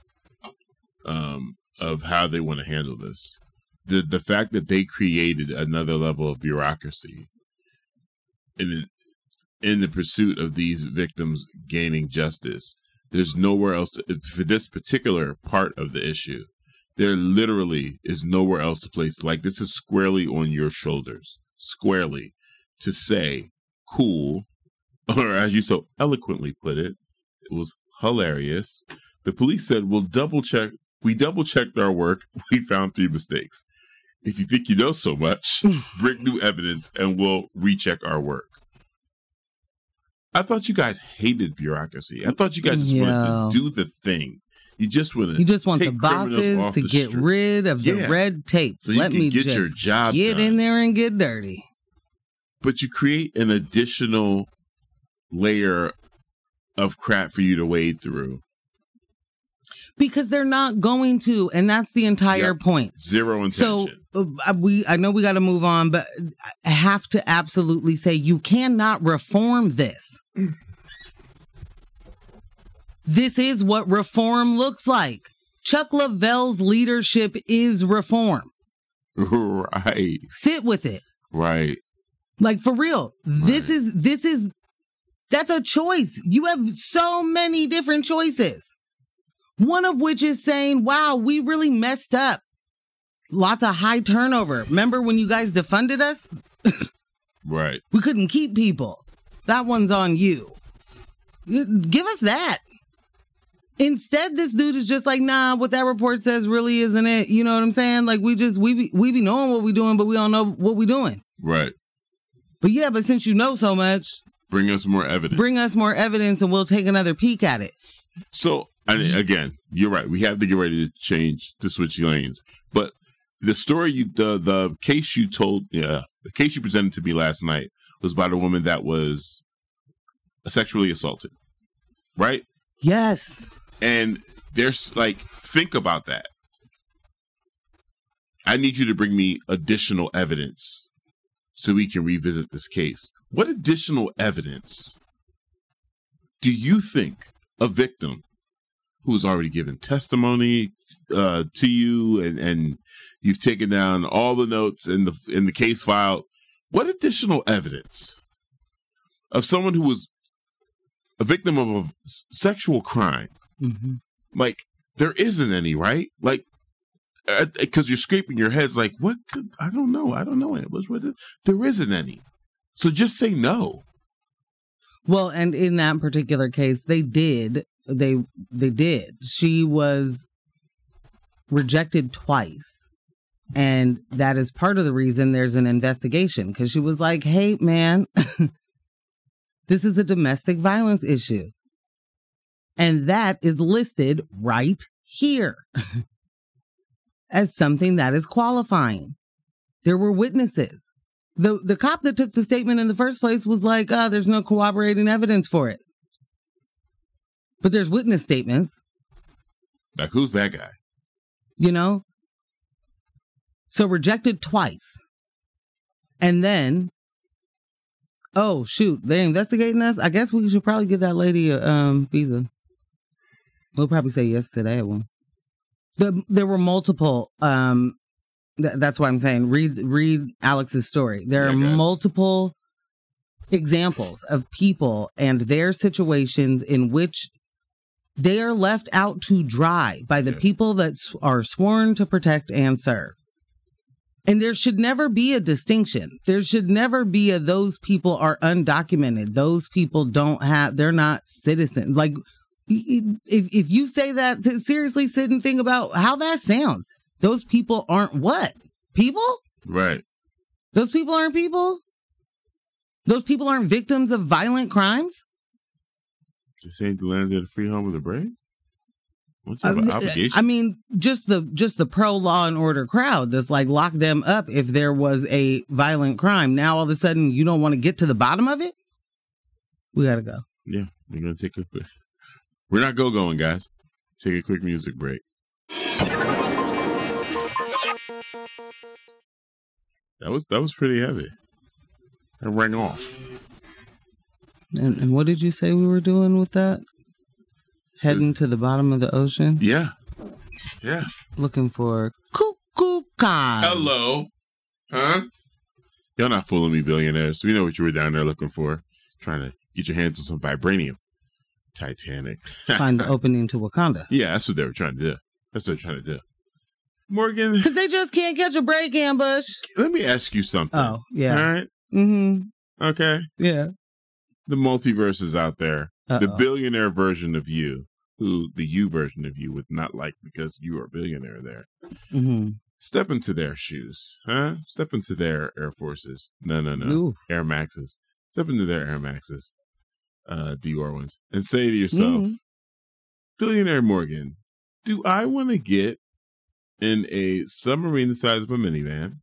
of how they want to handle this. The fact that they created another level of bureaucracy in the pursuit of these victims gaining justice, there's nowhere else for this particular part of the issue. There literally is nowhere else to place. Like, this is squarely on your shoulders, squarely, to say, cool, or as you so eloquently put it, it was hilarious. The police said, we double-checked our work. We found 3 mistakes. If you think you know so much, bring new evidence and we'll recheck our work. I thought you guys hated bureaucracy. I thought you guys just wanted to do the thing. You just want the bosses to get rid of the red tape. So you can get your job done. In there and get dirty. But you create an additional layer of crap for you to wade through. Because they're not going to, and that's the entire point. Zero intention. So I know we got to move on, but I have to absolutely say you cannot reform this. This is what reform looks like. Chuck Leavell's leadership is reform. Right. Sit with it. Right. Like, for real. Right. That's a choice. You have so many different choices. One of which is saying, wow, we really messed up. Lots of high turnover. Remember when you guys defunded us? Right. We couldn't keep people. That one's on you. Give us that. Instead, this dude is just like, nah, what that report says really isn't it. You know what I'm saying? Like, we be knowing what we're doing, but we don't know what we're doing. Right. But since you know so much, bring us more evidence. And we'll take another peek at it. So, again, you're right. We have to get ready to switch lanes. But the story the case you told, the case you presented to me last night was about a woman that was sexually assaulted. Right? Yes. And there's think about that. I need you to bring me additional evidence so we can revisit this case. What additional evidence do you think a victim who's already given testimony to you and you've taken down all the notes in the case file, what additional evidence of someone who was a victim of a sexual crime? Mm-hmm. There isn't any, right? Because you're scraping your heads what could, I don't know. There isn't any. So just say no. Well, and in that particular case, they did. They did. She was rejected twice. And that is part of the reason there's an investigation. Because she was like, hey, man, this is a domestic violence issue. And that is listed right here as something that is qualifying. There were witnesses. The cop that took the statement in the first place was like, there's no corroborating evidence for it. But there's witness statements. Who's that guy? So rejected twice. And then, oh, shoot, they're investigating us? I guess we should probably give that lady a visa. We'll probably say yes to that one. There were multiple, that's why I'm saying, read Alex's story. There are multiple examples of people and their situations in which They are left out to dry by the people that are sworn to protect and serve. And there should never be a distinction. There should never be those people are undocumented. Those people they're not citizens. Like, if you say that, seriously sit and think about how that sounds. Those people aren't what? People? Right. Those people aren't people? Those people aren't victims of violent crimes? Just ain't the land of the free home of the brave? What type of obligation? I mean, just the pro law and order crowd that's like lock them up if there was a violent crime. Now all of a sudden you don't want to get to the bottom of it? We gotta go. Yeah, we're gonna take a quick. We're not going, guys. Take a quick music break. That was pretty heavy. It rang off. And what did you say we were doing with that? Heading to the bottom of the ocean? Yeah. Looking for cuckoo cod. Hello. Huh? Y'all not fooling me, billionaires. We know what you were down there looking for. Trying to get your hands on some vibranium. Titanic. Find the opening to Wakanda. Yeah, that's what they were trying to do. Morgan. Because they just can't catch a break, Ambush. Let me ask you something. Oh, yeah. All right? Mm-hmm. Okay. Yeah. The multiverse is out there. The billionaire version of you, who the you version of you would not like because you are a billionaire there. Mm-hmm. Step into their shoes, huh? Step into their Air Forces. No. Ooh. Air Maxes. Step into their Air Maxes, Dior ones, and say to yourself, Billionaire Morgan, do I want to get in a submarine the size of a minivan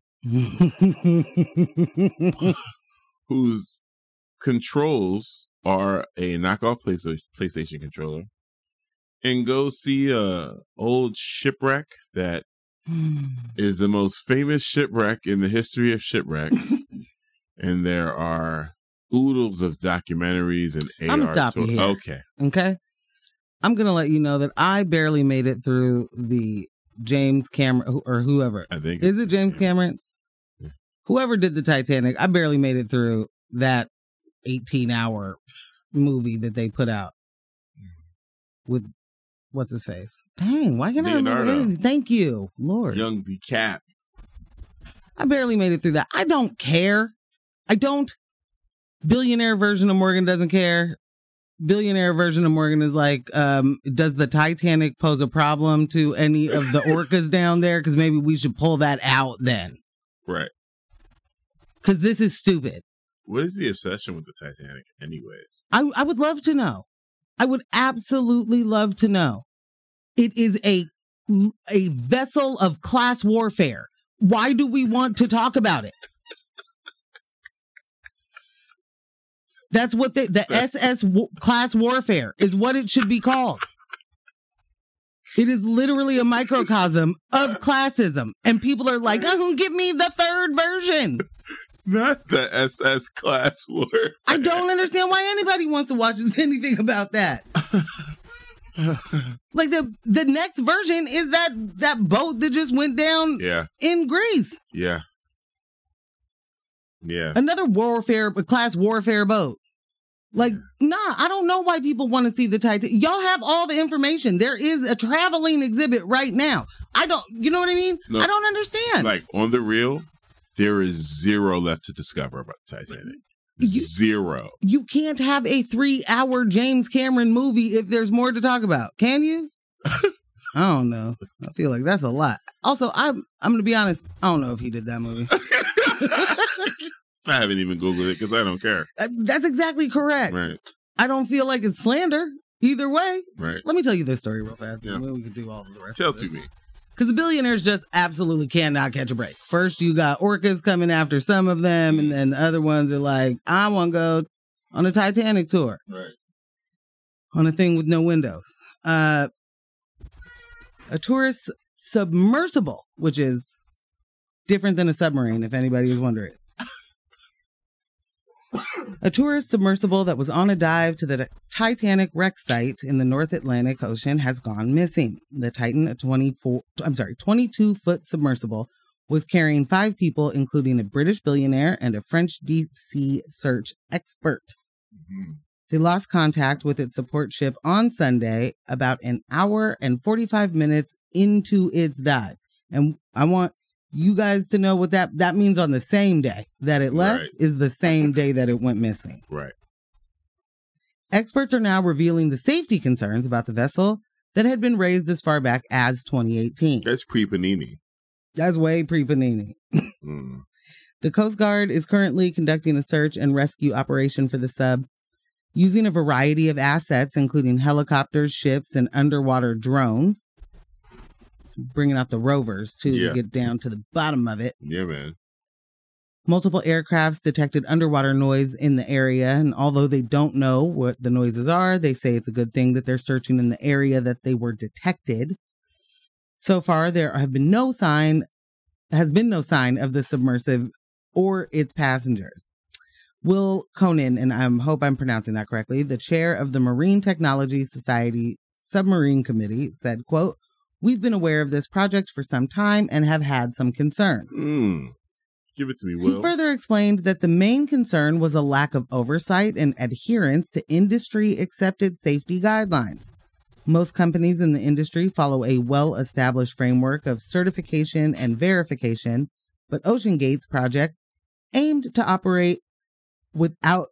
whose controls are a knockoff PlayStation controller and go see a old shipwreck that is the most famous shipwreck in the history of shipwrecks, and there are oodles of documentaries and AR. I'm gonna stop you here. Okay. I'm gonna let you know that I barely made it through the James Cameron or whoever. I think is it James Cameron? Yeah. Whoever did the Titanic, I barely made it through that 18-hour movie that they put out with what's his face. Dang, why can't I remember anything? Thank you, Lord. Young DiCap. I barely made it through that. I don't care. I don't. Billionaire version of Morgan doesn't care. Billionaire version of Morgan is like, does the Titanic pose a problem to any of the orcas down there? Because maybe we should pull that out then. Right. Because this is stupid. What is the obsession with the Titanic anyways? I would love to know. I would absolutely love to know. It is a vessel of class warfare. Why do we want to talk about it? That's what the SS class warfare is what it should be called. It is literally a microcosm of classism. And people are like, oh, give me the third version. Not the SS class warfare. I don't understand why anybody wants to watch anything about that. Like the next version is that boat that just went down in Greece. Yeah. Another class warfare boat. Like, nah, I don't know why people want to see the Titanic. Y'all have all the information. There is a traveling exhibit right now. You know what I mean? No, I don't understand. Like, on the real, there is zero left to discover about the Titanic. Zero. You can't have a 3-hour James Cameron movie if there's more to talk about. Can you? I don't know. I feel like that's a lot. Also, I'm going to be honest. I don't know if he did that movie. I haven't even Googled it because I don't care. That's exactly correct. Right. I don't feel like it's slander either way. Right. Let me tell you this story real fast. And then we can do all of the rest. Tell to me. Because the billionaires just absolutely cannot catch a break. First, you got orcas coming after some of them, and then the other ones are like, I want to go on a Titanic tour. Right. On a thing with no windows. A tourist submersible, which is different than a submarine, if anybody is wondering. A tourist submersible that was on a dive to the Titanic wreck site in the North Atlantic Ocean has gone missing. The Titan, a 22-foot submersible, was carrying 5 people, including a British billionaire and a French deep sea search expert. They lost contact with its support ship on Sunday about an hour and 45 minutes into its dive. And I want you guys to know what that means. On the same day that it left is the same day that it went missing. Right. Experts are now revealing the safety concerns about the vessel that had been raised as far back as 2018. That's pre-Panini. That's way pre-Panini. The Coast Guard is currently conducting a search and rescue operation for the sub, using a variety of assets, including helicopters, ships, and underwater drones. Bringing out the rovers, too, to get down to the bottom of it. Yeah, man. Multiple aircrafts detected underwater noise in the area, and although they don't know what the noises are, they say it's a good thing that they're searching in the area that they were detected. So far, there has been no sign of the submersive or its passengers. Will Conan, and I hope I'm pronouncing that correctly, the chair of the Marine Technology Society Submarine Committee, said, quote, "We've been aware of this project for some time and have had some concerns." Give it to me, Will. He further explained that the main concern was a lack of oversight and adherence to industry-accepted safety guidelines. Most companies in the industry follow a well-established framework of certification and verification, but OceanGate's project aimed to operate without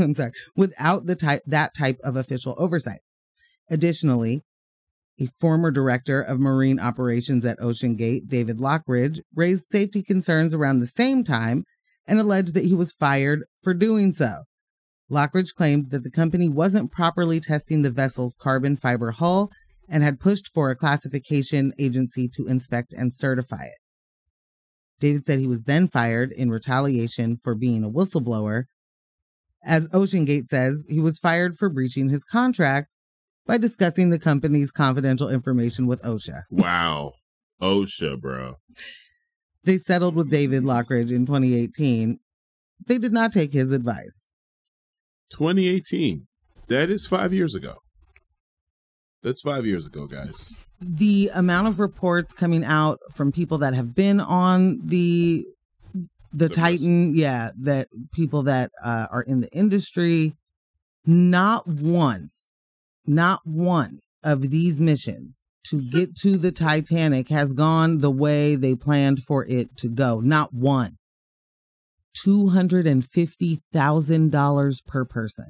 that type of official oversight. Additionally, a former director of marine operations at OceanGate, David Lockridge, raised safety concerns around the same time and alleged that he was fired for doing so. Lockridge claimed that the company wasn't properly testing the vessel's carbon fiber hull and had pushed for a classification agency to inspect and certify it. David said he was then fired in retaliation for being a whistleblower. As OceanGate says, he was fired for breaching his contract by discussing the company's confidential information with OSHA. Wow. OSHA, bro. They settled with David Lockridge in 2018. They did not take his advice. 2018. That is 5 years ago. That's 5 years ago, guys. The amount of reports coming out from people that have been on the Titan, that people that are in the industry, not one of these missions to get to the Titanic has gone the way they planned for it to go. Not one. $250,000 per person.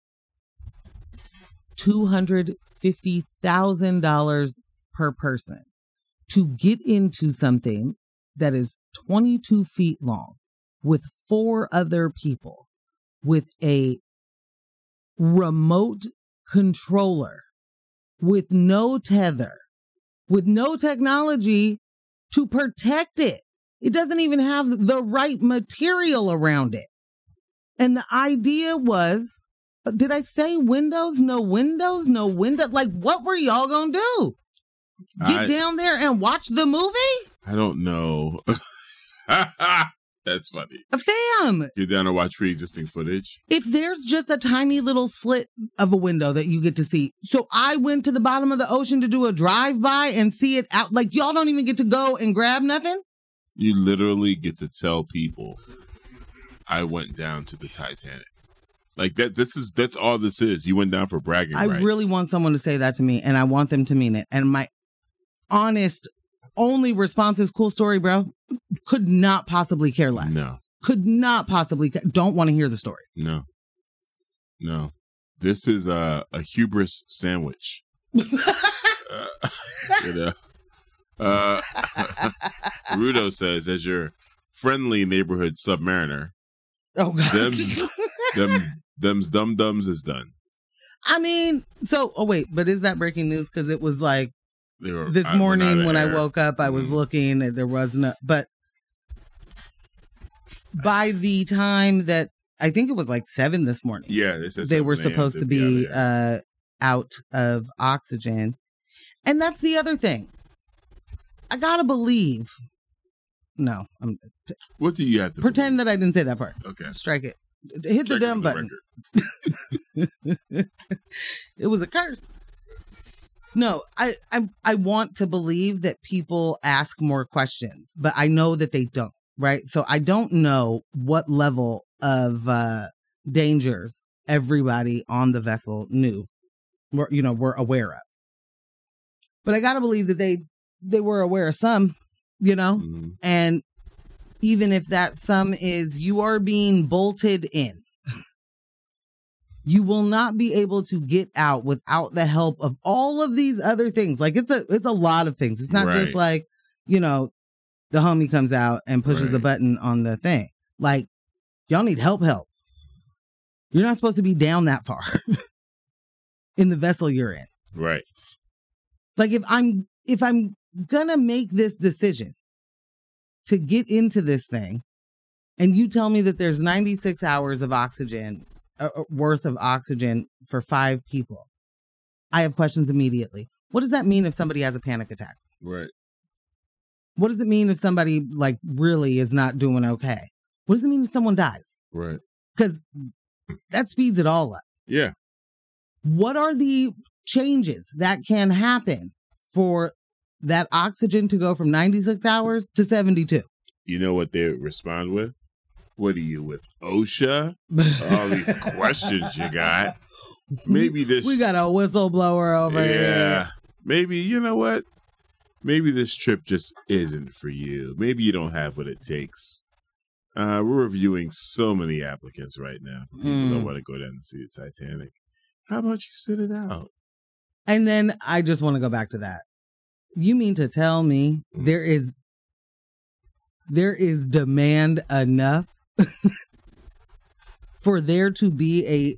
$250,000 per person to get into something that is 22 feet long with 4 other people with a remote controller, with no tether, with no technology to protect it. It doesn't even have the right material around it. And the idea was, did I say windows? No windows, no window. Like, what were y'all gonna do? Get down there and watch the movie? I don't know. That's funny. Fam! Get down and watch pre-existing footage. If there's just a tiny little slit of a window that you get to see. So I went to the bottom of the ocean to do a drive-by and see it out. Like, y'all don't even get to go and grab nothing? You literally get to tell people, I went down to the Titanic. Like, that's all this is. You went down for bragging rights. I really want someone to say that to me, and I want them to mean it. And my honest only response is, cool story, bro. Could not possibly care less. No. Could not possibly. Don't want to hear the story. No. This is a hubris sandwich. Rudo says, as your friendly neighborhood submariner, oh god, them's dum-dums is done. I mean, but is that breaking news? Because it was like this morning when I woke up, I was looking and there was no, but by the time that I think it was like 7 this morning. Yeah, they were supposed to be out of oxygen. And that's the other thing. I gotta believe. No. What do you have to pretend that I didn't say that part? Okay. Strike it. Hit the dumb button. It was a curse. No, I want to believe that people ask more questions, but I know that they don't, right? So I don't know what level of dangers everybody on the vessel knew, were aware of. But I got to believe that they were aware of some, Mm-hmm. and even if that some is you are being bolted in, you will not be able to get out without the help of all of these other things. Like it's a lot of things. It's not just like, the homie comes out and pushes a button on the thing. Like, y'all need help. You're not supposed to be down that far in the vessel you're in. Right. Like if I'm gonna make this decision to get into this thing, and you tell me that there's 96 hours of oxygen worth of oxygen for 5 people, I have questions immediately. What does that mean if somebody has a panic attack? Right. What does it mean if somebody really is not doing okay? What does it mean if someone dies? Right. Because that speeds it all up. Yeah. What are the changes that can happen for that oxygen to go from 96 hours to 72? You know what they respond with? What are you with, OSHA? All these questions you got. Maybe this... We got a whistleblower over here. Yeah. Maybe, you know what? Maybe this trip just isn't for you. Maybe you don't have what it takes. We're reviewing so many applicants right now. People don't want to go down and see the Titanic. How about you sit it out? And then I just want to go back to that. You mean to tell me there is demand enough for there to be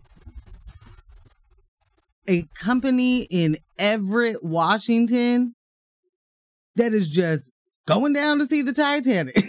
a company in Everett, Washington that is just going down to see the Titanic?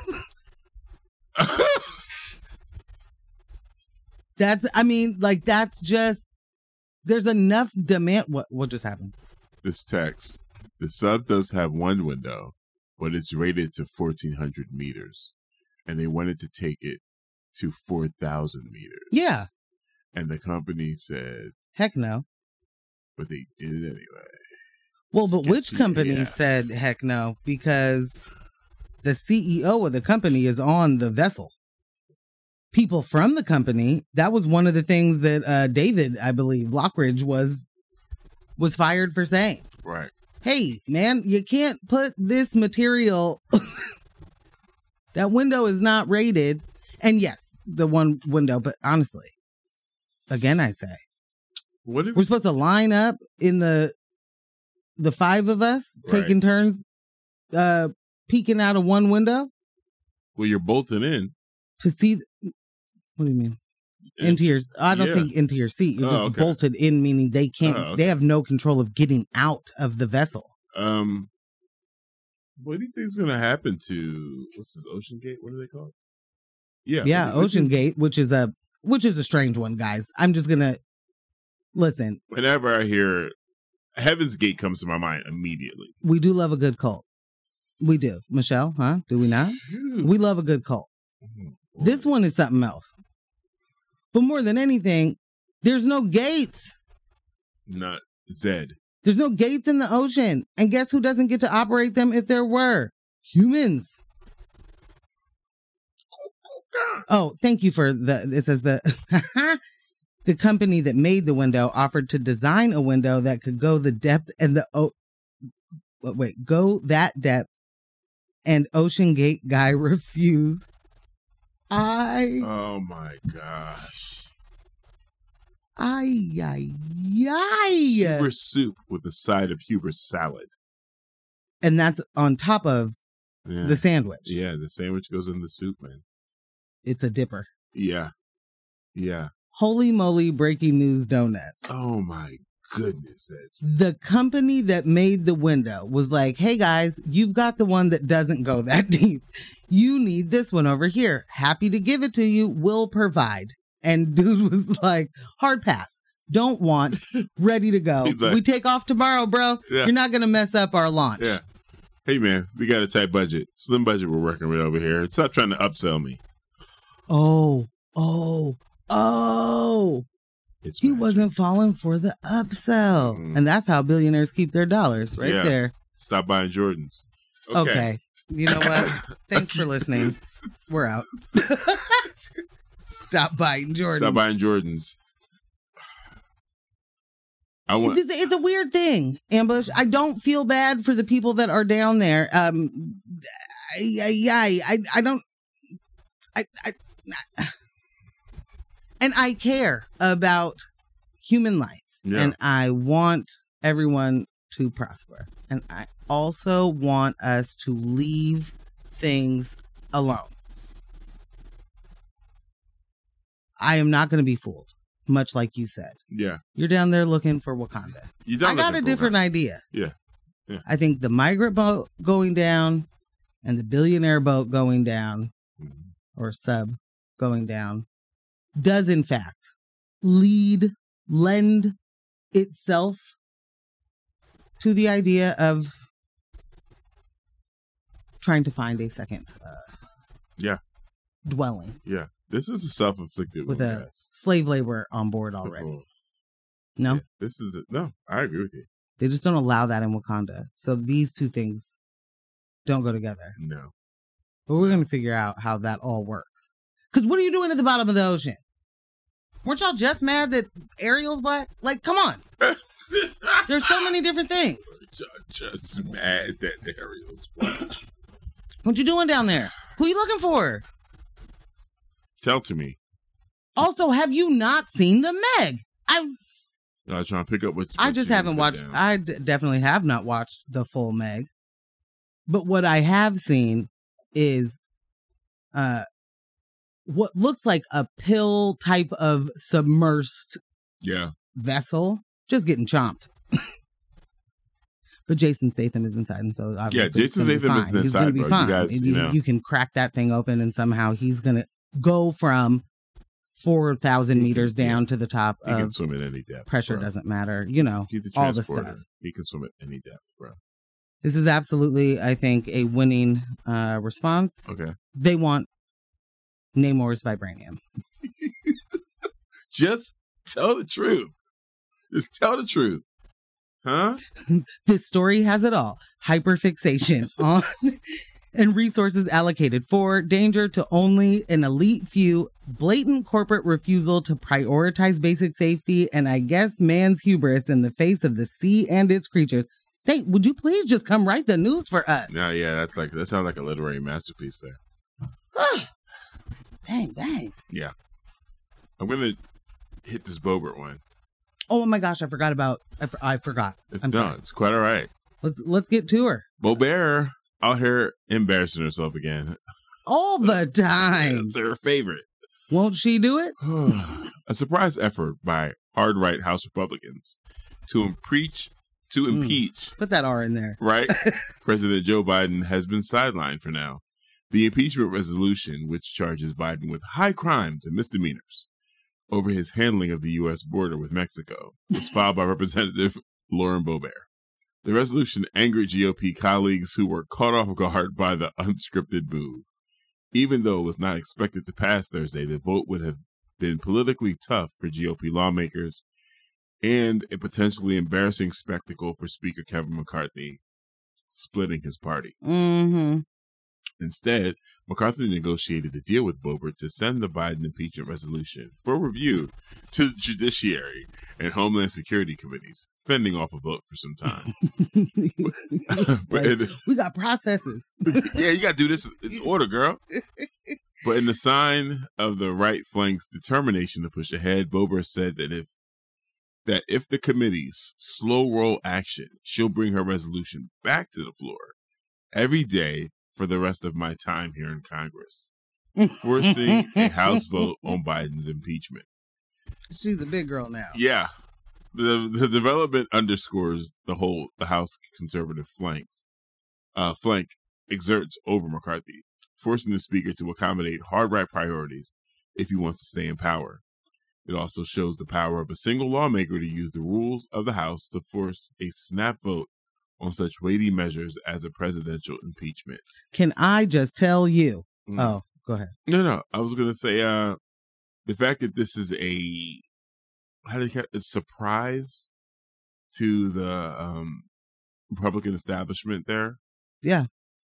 That's just, there's enough demand. What just happened? This text. The sub does have one window, but it's rated to 1,400 meters. And they wanted to take it to 4,000 meters. Yeah. And the company said, heck no. But they did it anyway. Well, but which company said heck no? Because the CEO of the company is on the vessel. People from the company, that was one of the things that David, I believe, Lockridge was fired for saying. Right. Hey, man, you can't put this material. That window is not rated. And yes, the one window, but honestly, again, I say, we're supposed to line up in the 5 of us taking turns peeking out of one window. Well, you're bolting in to see. What do you mean? Into your? I don't think into your seat. You're just bolted in, meaning they can't. They have no control of getting out of the vessel. What do you think is going to happen to what's this, Ocean Gate? What do they call it? Yeah, Ocean Gate, which is a strange one, guys. I'm just gonna listen. Whenever I hear Heaven's Gate, comes to my mind immediately. We do love a good cult. We do, Michelle, huh? Do we not? We love a good cult. This one is something else. But more than anything, there's no gates. Not Zed. There's no gates in the ocean. And guess who doesn't get to operate them if there were? Humans. Oh, thank you for it says the company that made the window offered to design a window that could go the depth and go that depth, and Ocean Gate guy refused. Oh my gosh. Hubris soup with a side of hubris salad. And that's on top of the sandwich. Yeah, the sandwich goes in the soup, man. It's a dipper. Yeah. Yeah. Holy moly, breaking news donuts. Oh my goodness. The company that made the window was like, hey guys, you've got the one that doesn't go that deep. You need this one over here. Happy to give it to you. We'll provide. And dude was like, hard pass. Don't want. Ready to go. Like, we take off tomorrow, bro. Yeah. You're not going to mess up our launch. Yeah. Hey, man, we got a tight budget. Slim budget we're working with over here. Stop trying to upsell me. Oh. He wasn't falling for the upsell. And that's how billionaires keep their dollars there. Stop buying Jordans. Okay. You know what? Thanks for listening. We're out. Stop buying Jordans. Stop buying Jordans. It's a weird thing, Ambush. I don't feel bad for the people that are down there. I don't. And I care about human life, and I want everyone to prosper, and I also want us to leave things alone. I am not going to be fooled, much like you said. Yeah. You're down there looking for Wakanda. I got a different idea. Yeah. I think the migrant boat going down and the billionaire boat going down, or sub going down, does in fact lend itself to the idea of trying to find a second dwelling. Yeah. This is a self-inflicted with a slave labor on board already. No? Yeah, this is no, I agree with you. They just don't allow that in Wakanda. So these two things don't go together. No. But we're going to figure out how that all works. Because what are you doing at the bottom of the ocean? Weren't y'all just mad that Ariel's black? Like, come on. There's so many different things. Just mad that Ariel's black. What you doing down there? Who you looking for? Tell to me. Also, have you not seen the Meg? I'm trying to pick up what I just haven't watched. I definitely have not watched the full Meg. But what I have seen is what looks like a pill type of submersed vessel just getting chomped. But Jason Statham is inside, and so obviously Jason Statham is inside. He's going to be fine. You guys, you can crack that thing open, and somehow he's going to go from 4,000 meters down to the top. He can swim at any depth. Pressure doesn't matter. You know, he's a all the transporter. stuff. He can swim at any depth, bro. This is absolutely, I think, a winning response. Okay. They want Namor's vibranium. Just tell the truth. Just tell the truth. Huh? This story has it all. Hyperfixation on and resources allocated for danger to only an elite few, blatant corporate refusal to prioritize basic safety, and I guess man's hubris in the face of the sea and its creatures. Hey, would you please just come write the news for us? No, yeah, that sounds like a literary masterpiece there. Bang, bang. Yeah. I'm gonna hit this Boebert one. Oh my gosh, I forgot. It's quite all right. Let's get to her. Boebert out here embarrassing herself again. All the time. It's her favorite. Won't she do it? A surprise effort by hard right House Republicans to impeach. Put that R in there. Right? President Joe Biden has been sidelined for now. The impeachment resolution, which charges Biden with high crimes and misdemeanors over his handling of the U.S. border with Mexico, was filed by Representative Lauren Boebert. The resolution angered GOP colleagues who were caught off guard by the unscripted move. Even though it was not expected to pass Thursday, the vote would have been politically tough for GOP lawmakers and a potentially embarrassing spectacle for Speaker Kevin McCarthy, splitting his party. Mm-hmm. Instead, McCarthy negotiated a deal with Boebert to send the Biden impeachment resolution for review to the Judiciary and Homeland Security committees, fending off a vote for some time. We got processes. Yeah, you got to do this in order, girl. But in the sign of the right flank's determination to push ahead, Boebert said that if the committee's slow roll action, she'll bring her resolution back to the floor every day for the rest of my time here in Congress, forcing a House vote on Biden's impeachment. She's a big girl now. Yeah. The development underscores the House conservative flank exerts over McCarthy, forcing the Speaker to accommodate hard right priorities if he wants to stay in power. It also shows the power of a single lawmaker to use the rules of the House to force a snap vote on such weighty measures as a presidential impeachment. Can I just tell you? Oh, go ahead. No. I was going to say the fact that this is a surprise to the Republican establishment there. Yeah.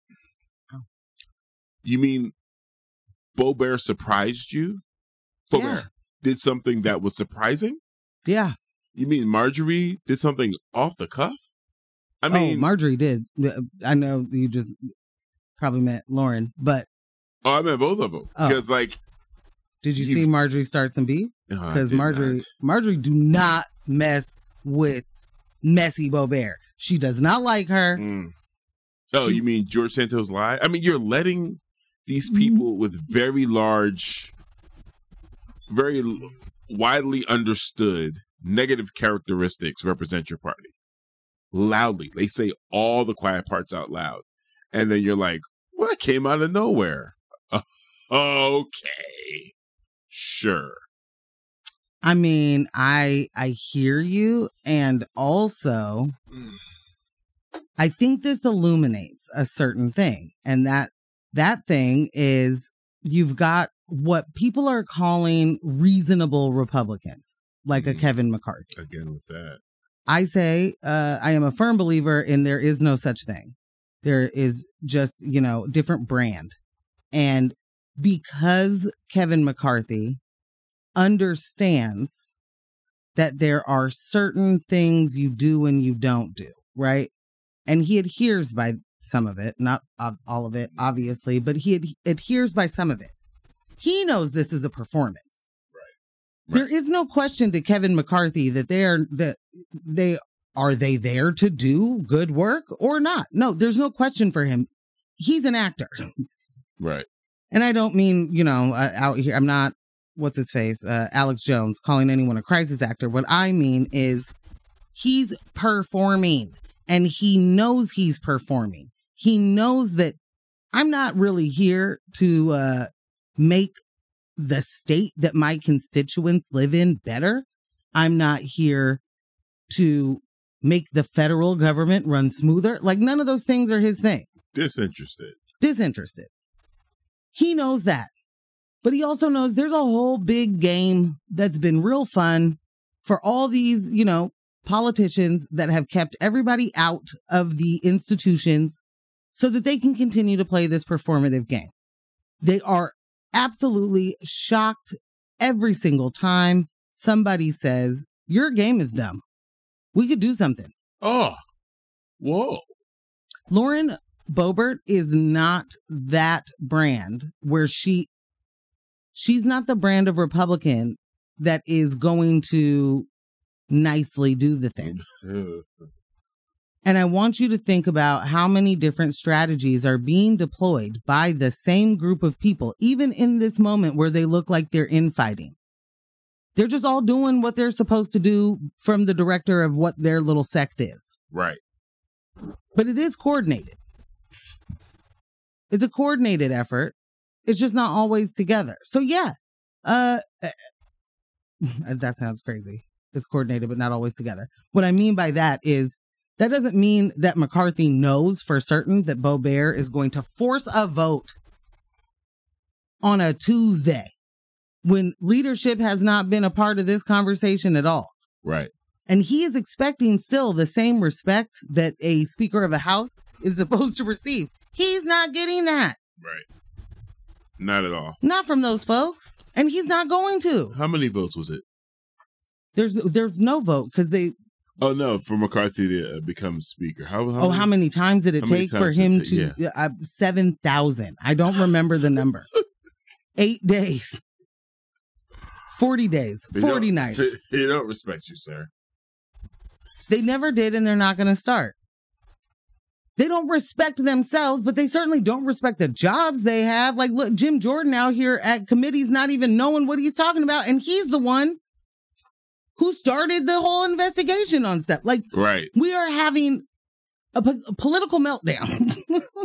You mean Boebert surprised you? Boebert did something that was surprising? Yeah. You mean Marjorie did something off the cuff? I mean, Marjorie did. I know you just probably meant Lauren, but I meant both of them because, did you see Marjorie start some beef? Because Marjorie do not mess with messy Boebert. She does not like her. Oh, you mean George Santos lie? I mean, you're letting these people with very large, very widely understood negative characteristics represent your party loudly. They say all the quiet parts out loud, and then you're like, "Well, that came out of nowhere." Okay, sure. I mean, I hear you, and also, I think this illuminates a certain thing, and that thing is you've got what people are calling reasonable Republicans, like a Kevin McCarthy. Again with that. I say I am a firm believer in there is no such thing. There is just, different brand. And because Kevin McCarthy understands that there are certain things you do and you don't do, right? And he adheres by some of it, not all of it, obviously, but he adheres by some of it. He knows this is a performance. Right. There is no question to Kevin McCarthy that are they there to do good work or not? No, there's no question for him. He's an actor. Right. And I don't mean, out here, I'm not, what's his face, Alex Jones, calling anyone a crisis actor. What I mean is he's performing, and he knows he's performing. He knows that I'm not really here to make the state that my constituents live in better. I'm not here to make the federal government run smoother. Like, none of those things are his thing. Disinterested. He knows that. But he also knows there's a whole big game that's been real fun for all these, politicians that have kept everybody out of the institutions so that they can continue to play this performative game. They are absolutely shocked every single time somebody says, your game is dumb. We could do something. Oh, whoa. Lauren Boebert is not that brand where she's not the brand of Republican that is going to nicely do the things. And I want you to think about how many different strategies are being deployed by the same group of people, even in this moment where they look like they're infighting. They're just all doing what they're supposed to do from the director of what their little sect is. Right. But it is coordinated. It's a coordinated effort. It's just not always together. So yeah, that sounds crazy. It's coordinated, but not always together. What I mean by that is that doesn't mean that McCarthy knows for certain that Boebert is going to force a vote on a Tuesday when leadership has not been a part of this conversation at all. Right. And he is expecting still the same respect that a Speaker of a House is supposed to receive. He's not getting that. Right. Not at all. Not from those folks. And he's not going to. How many votes was it? There's no vote because they... Oh, no, for McCarthy to become Speaker. How many times did it take for him to... 7,000. I don't remember the number. 8 days. 40 days. 40 nights. They don't respect you, sir. They never did, and they're not going to start. They don't respect themselves, but they certainly don't respect the jobs they have. Like, look, Jim Jordan out here at committees not even knowing what he's talking about, and he's the one who started the whole investigation on stuff. Like, right. We are having a political meltdown.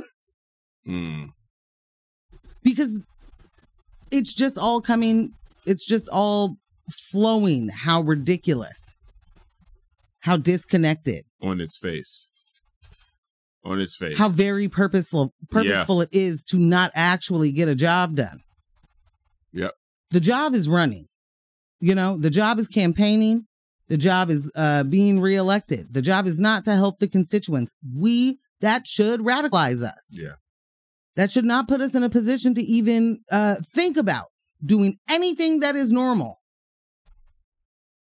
Because it's just all coming, it's just all flowing. How ridiculous. How disconnected. On its face. How very purposeful it is to not actually get a job done. Yep. The job is running. The job is campaigning. The job is being reelected. The job is not to help the constituents. That should radicalize us. Yeah. That should not put us in a position to even think about doing anything that is normal.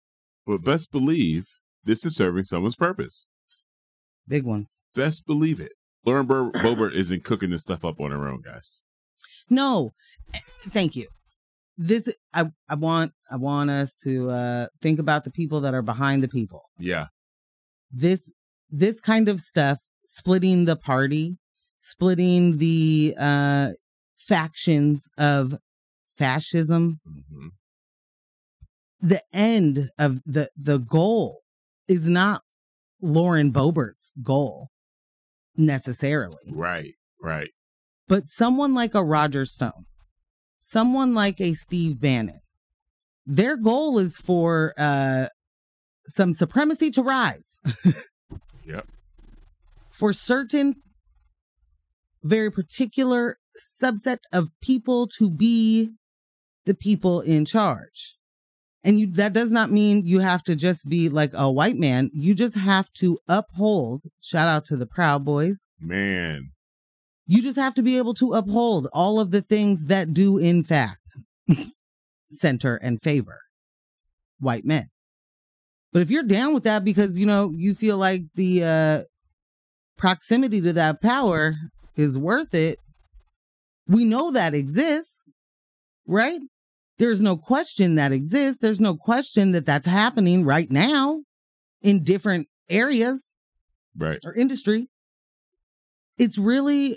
But best believe this is serving someone's purpose. Big ones. Best believe it. Lauren Boebert isn't cooking this stuff up on her own, guys. No, thank you. I want us to think about the people that are behind the people. Yeah. This kind of stuff, splitting the party, splitting the factions of fascism. Mm-hmm. The end of the goal is not Lauren Boebert's goal necessarily. Right. But someone like a Roger Stone, someone like a Steve Bannon, their goal is for some supremacy to rise. Yep. For certain very particular subset of people to be the people in charge. And that does not mean you have to just be like a white man. You just have to uphold, shout out to the Proud Boys. Man. You just have to be able to uphold all of the things that do, in fact, center and favor white men. But if you're down with that because, you feel like the proximity to that power is worth it, we know that exists, right? There's no question that exists. There's no question that that's happening right now in different areas, right, or industry. It's really,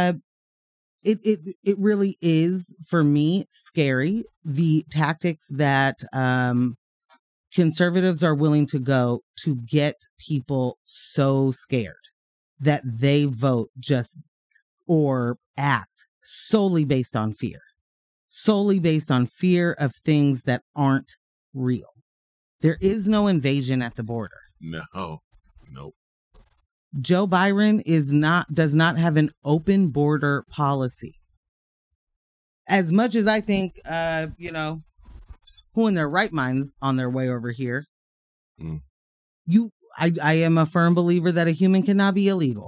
it really is, for me, scary. The tactics that conservatives are willing to go to get people so scared that they vote just or act solely based on fear. Solely based on fear of things that aren't real. There is no invasion at the border. No. Nope. Joe Biden does not have an open border policy. As much as I think, who in their right minds on their way over here, I am a firm believer that a human cannot be illegal.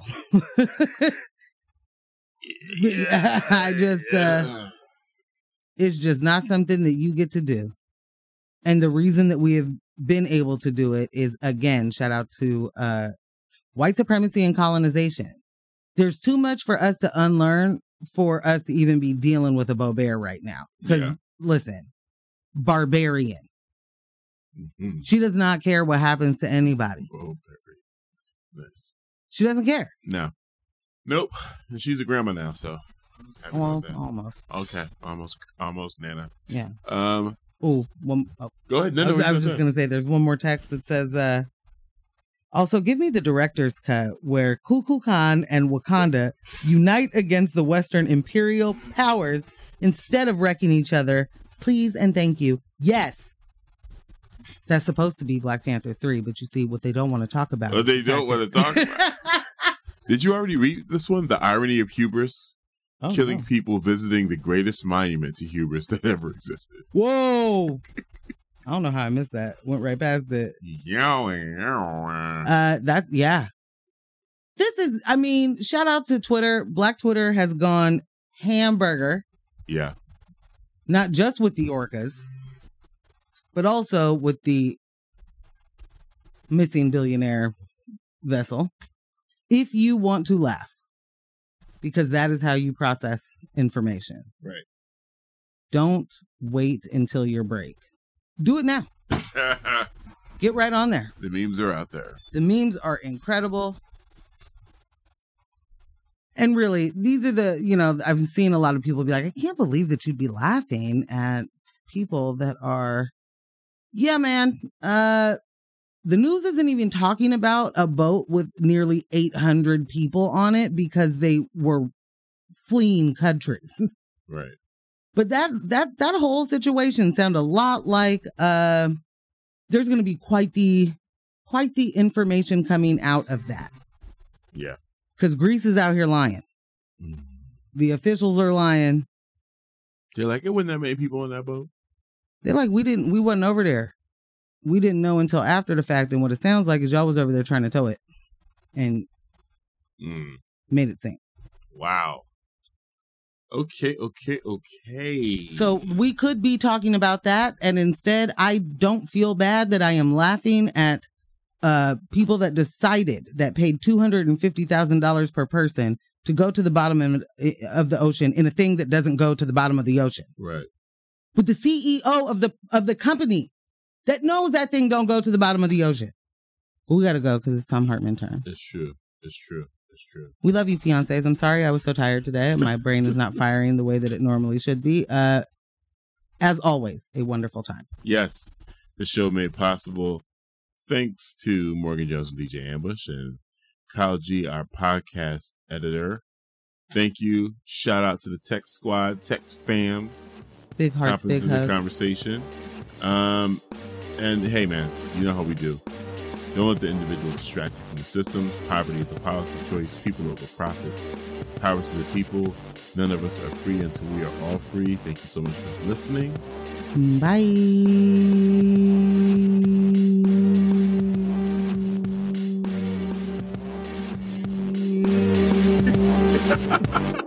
It's just not something that you get to do. And the reason that we have been able to do it is, again, shout out to white supremacy and colonization. There's too much for us to unlearn for us to even be dealing with a Boebert right now. Because, listen, barbarian. Mm-hmm. She does not care what happens to anybody. Nice. She doesn't care. No. Nope. And she's a grandma now, so. Well, almost. Okay, almost, Nana. Yeah. Go ahead. No, I was just gonna say, there's one more text that says, also give me the director's cut where Kukulkan Khan and Wakanda unite against the Western imperial powers instead of wrecking each other. Please and thank you. Yes. That's supposed to be Black Panther 3, but you see what they don't want to talk about. They don't want to talk about. Did you already read this one? The irony of hubris. Killing people visiting the greatest monument to hubris that ever existed. Whoa! I don't know how I missed that. Went right past it. This is, shout out to Twitter. Black Twitter has gone hamburger. Yeah. Not just with the orcas, but also with the missing billionaire vessel. If you want to laugh. Because that is how you process information. Right. Don't wait until your break. Do it now. Get right on there. The memes are out there. The memes are incredible. And really, these are I've seen a lot of people be like, I can't believe that you'd be laughing at people that are, yeah, man, the news isn't even talking about a boat with nearly 800 people on it because they were fleeing countries. Right. But that whole situation sounded a lot like there's going to be quite the information coming out of that. Yeah. Because Greece is out here lying. Mm. The officials are lying. They're like, it wasn't that many people on that boat. They're like, we wasn't over there. We didn't know until after the fact, and what it sounds like is y'all was over there trying to tow it and made it sink. Wow. Okay. So we could be talking about that, and instead I don't feel bad that I am laughing at people that decided that paid $250,000 per person to go to the bottom of the ocean in a thing that doesn't go to the bottom of the ocean. Right. With the CEO of the company that knows that thing don't go to the bottom of the ocean. Well, we got to go because it's Thom Hartman's turn. It's true. We love you, fiancés. I'm sorry I was so tired today. My brain is not firing the way that it normally should be. As always, a wonderful time. Yes, the show made possible thanks to Morgan Jones and DJ Ambush and Kyle G, our podcast editor. Thank you. Shout out to the Tech Squad, Tech Fam. Big hearts, big hugs. The conversation. And hey, man, you know how we do. Don't let the individual distract you from the systems. Poverty is a policy choice. People over profits. Power to the people. None of us are free until we are all free. Thank you so much for listening. Bye.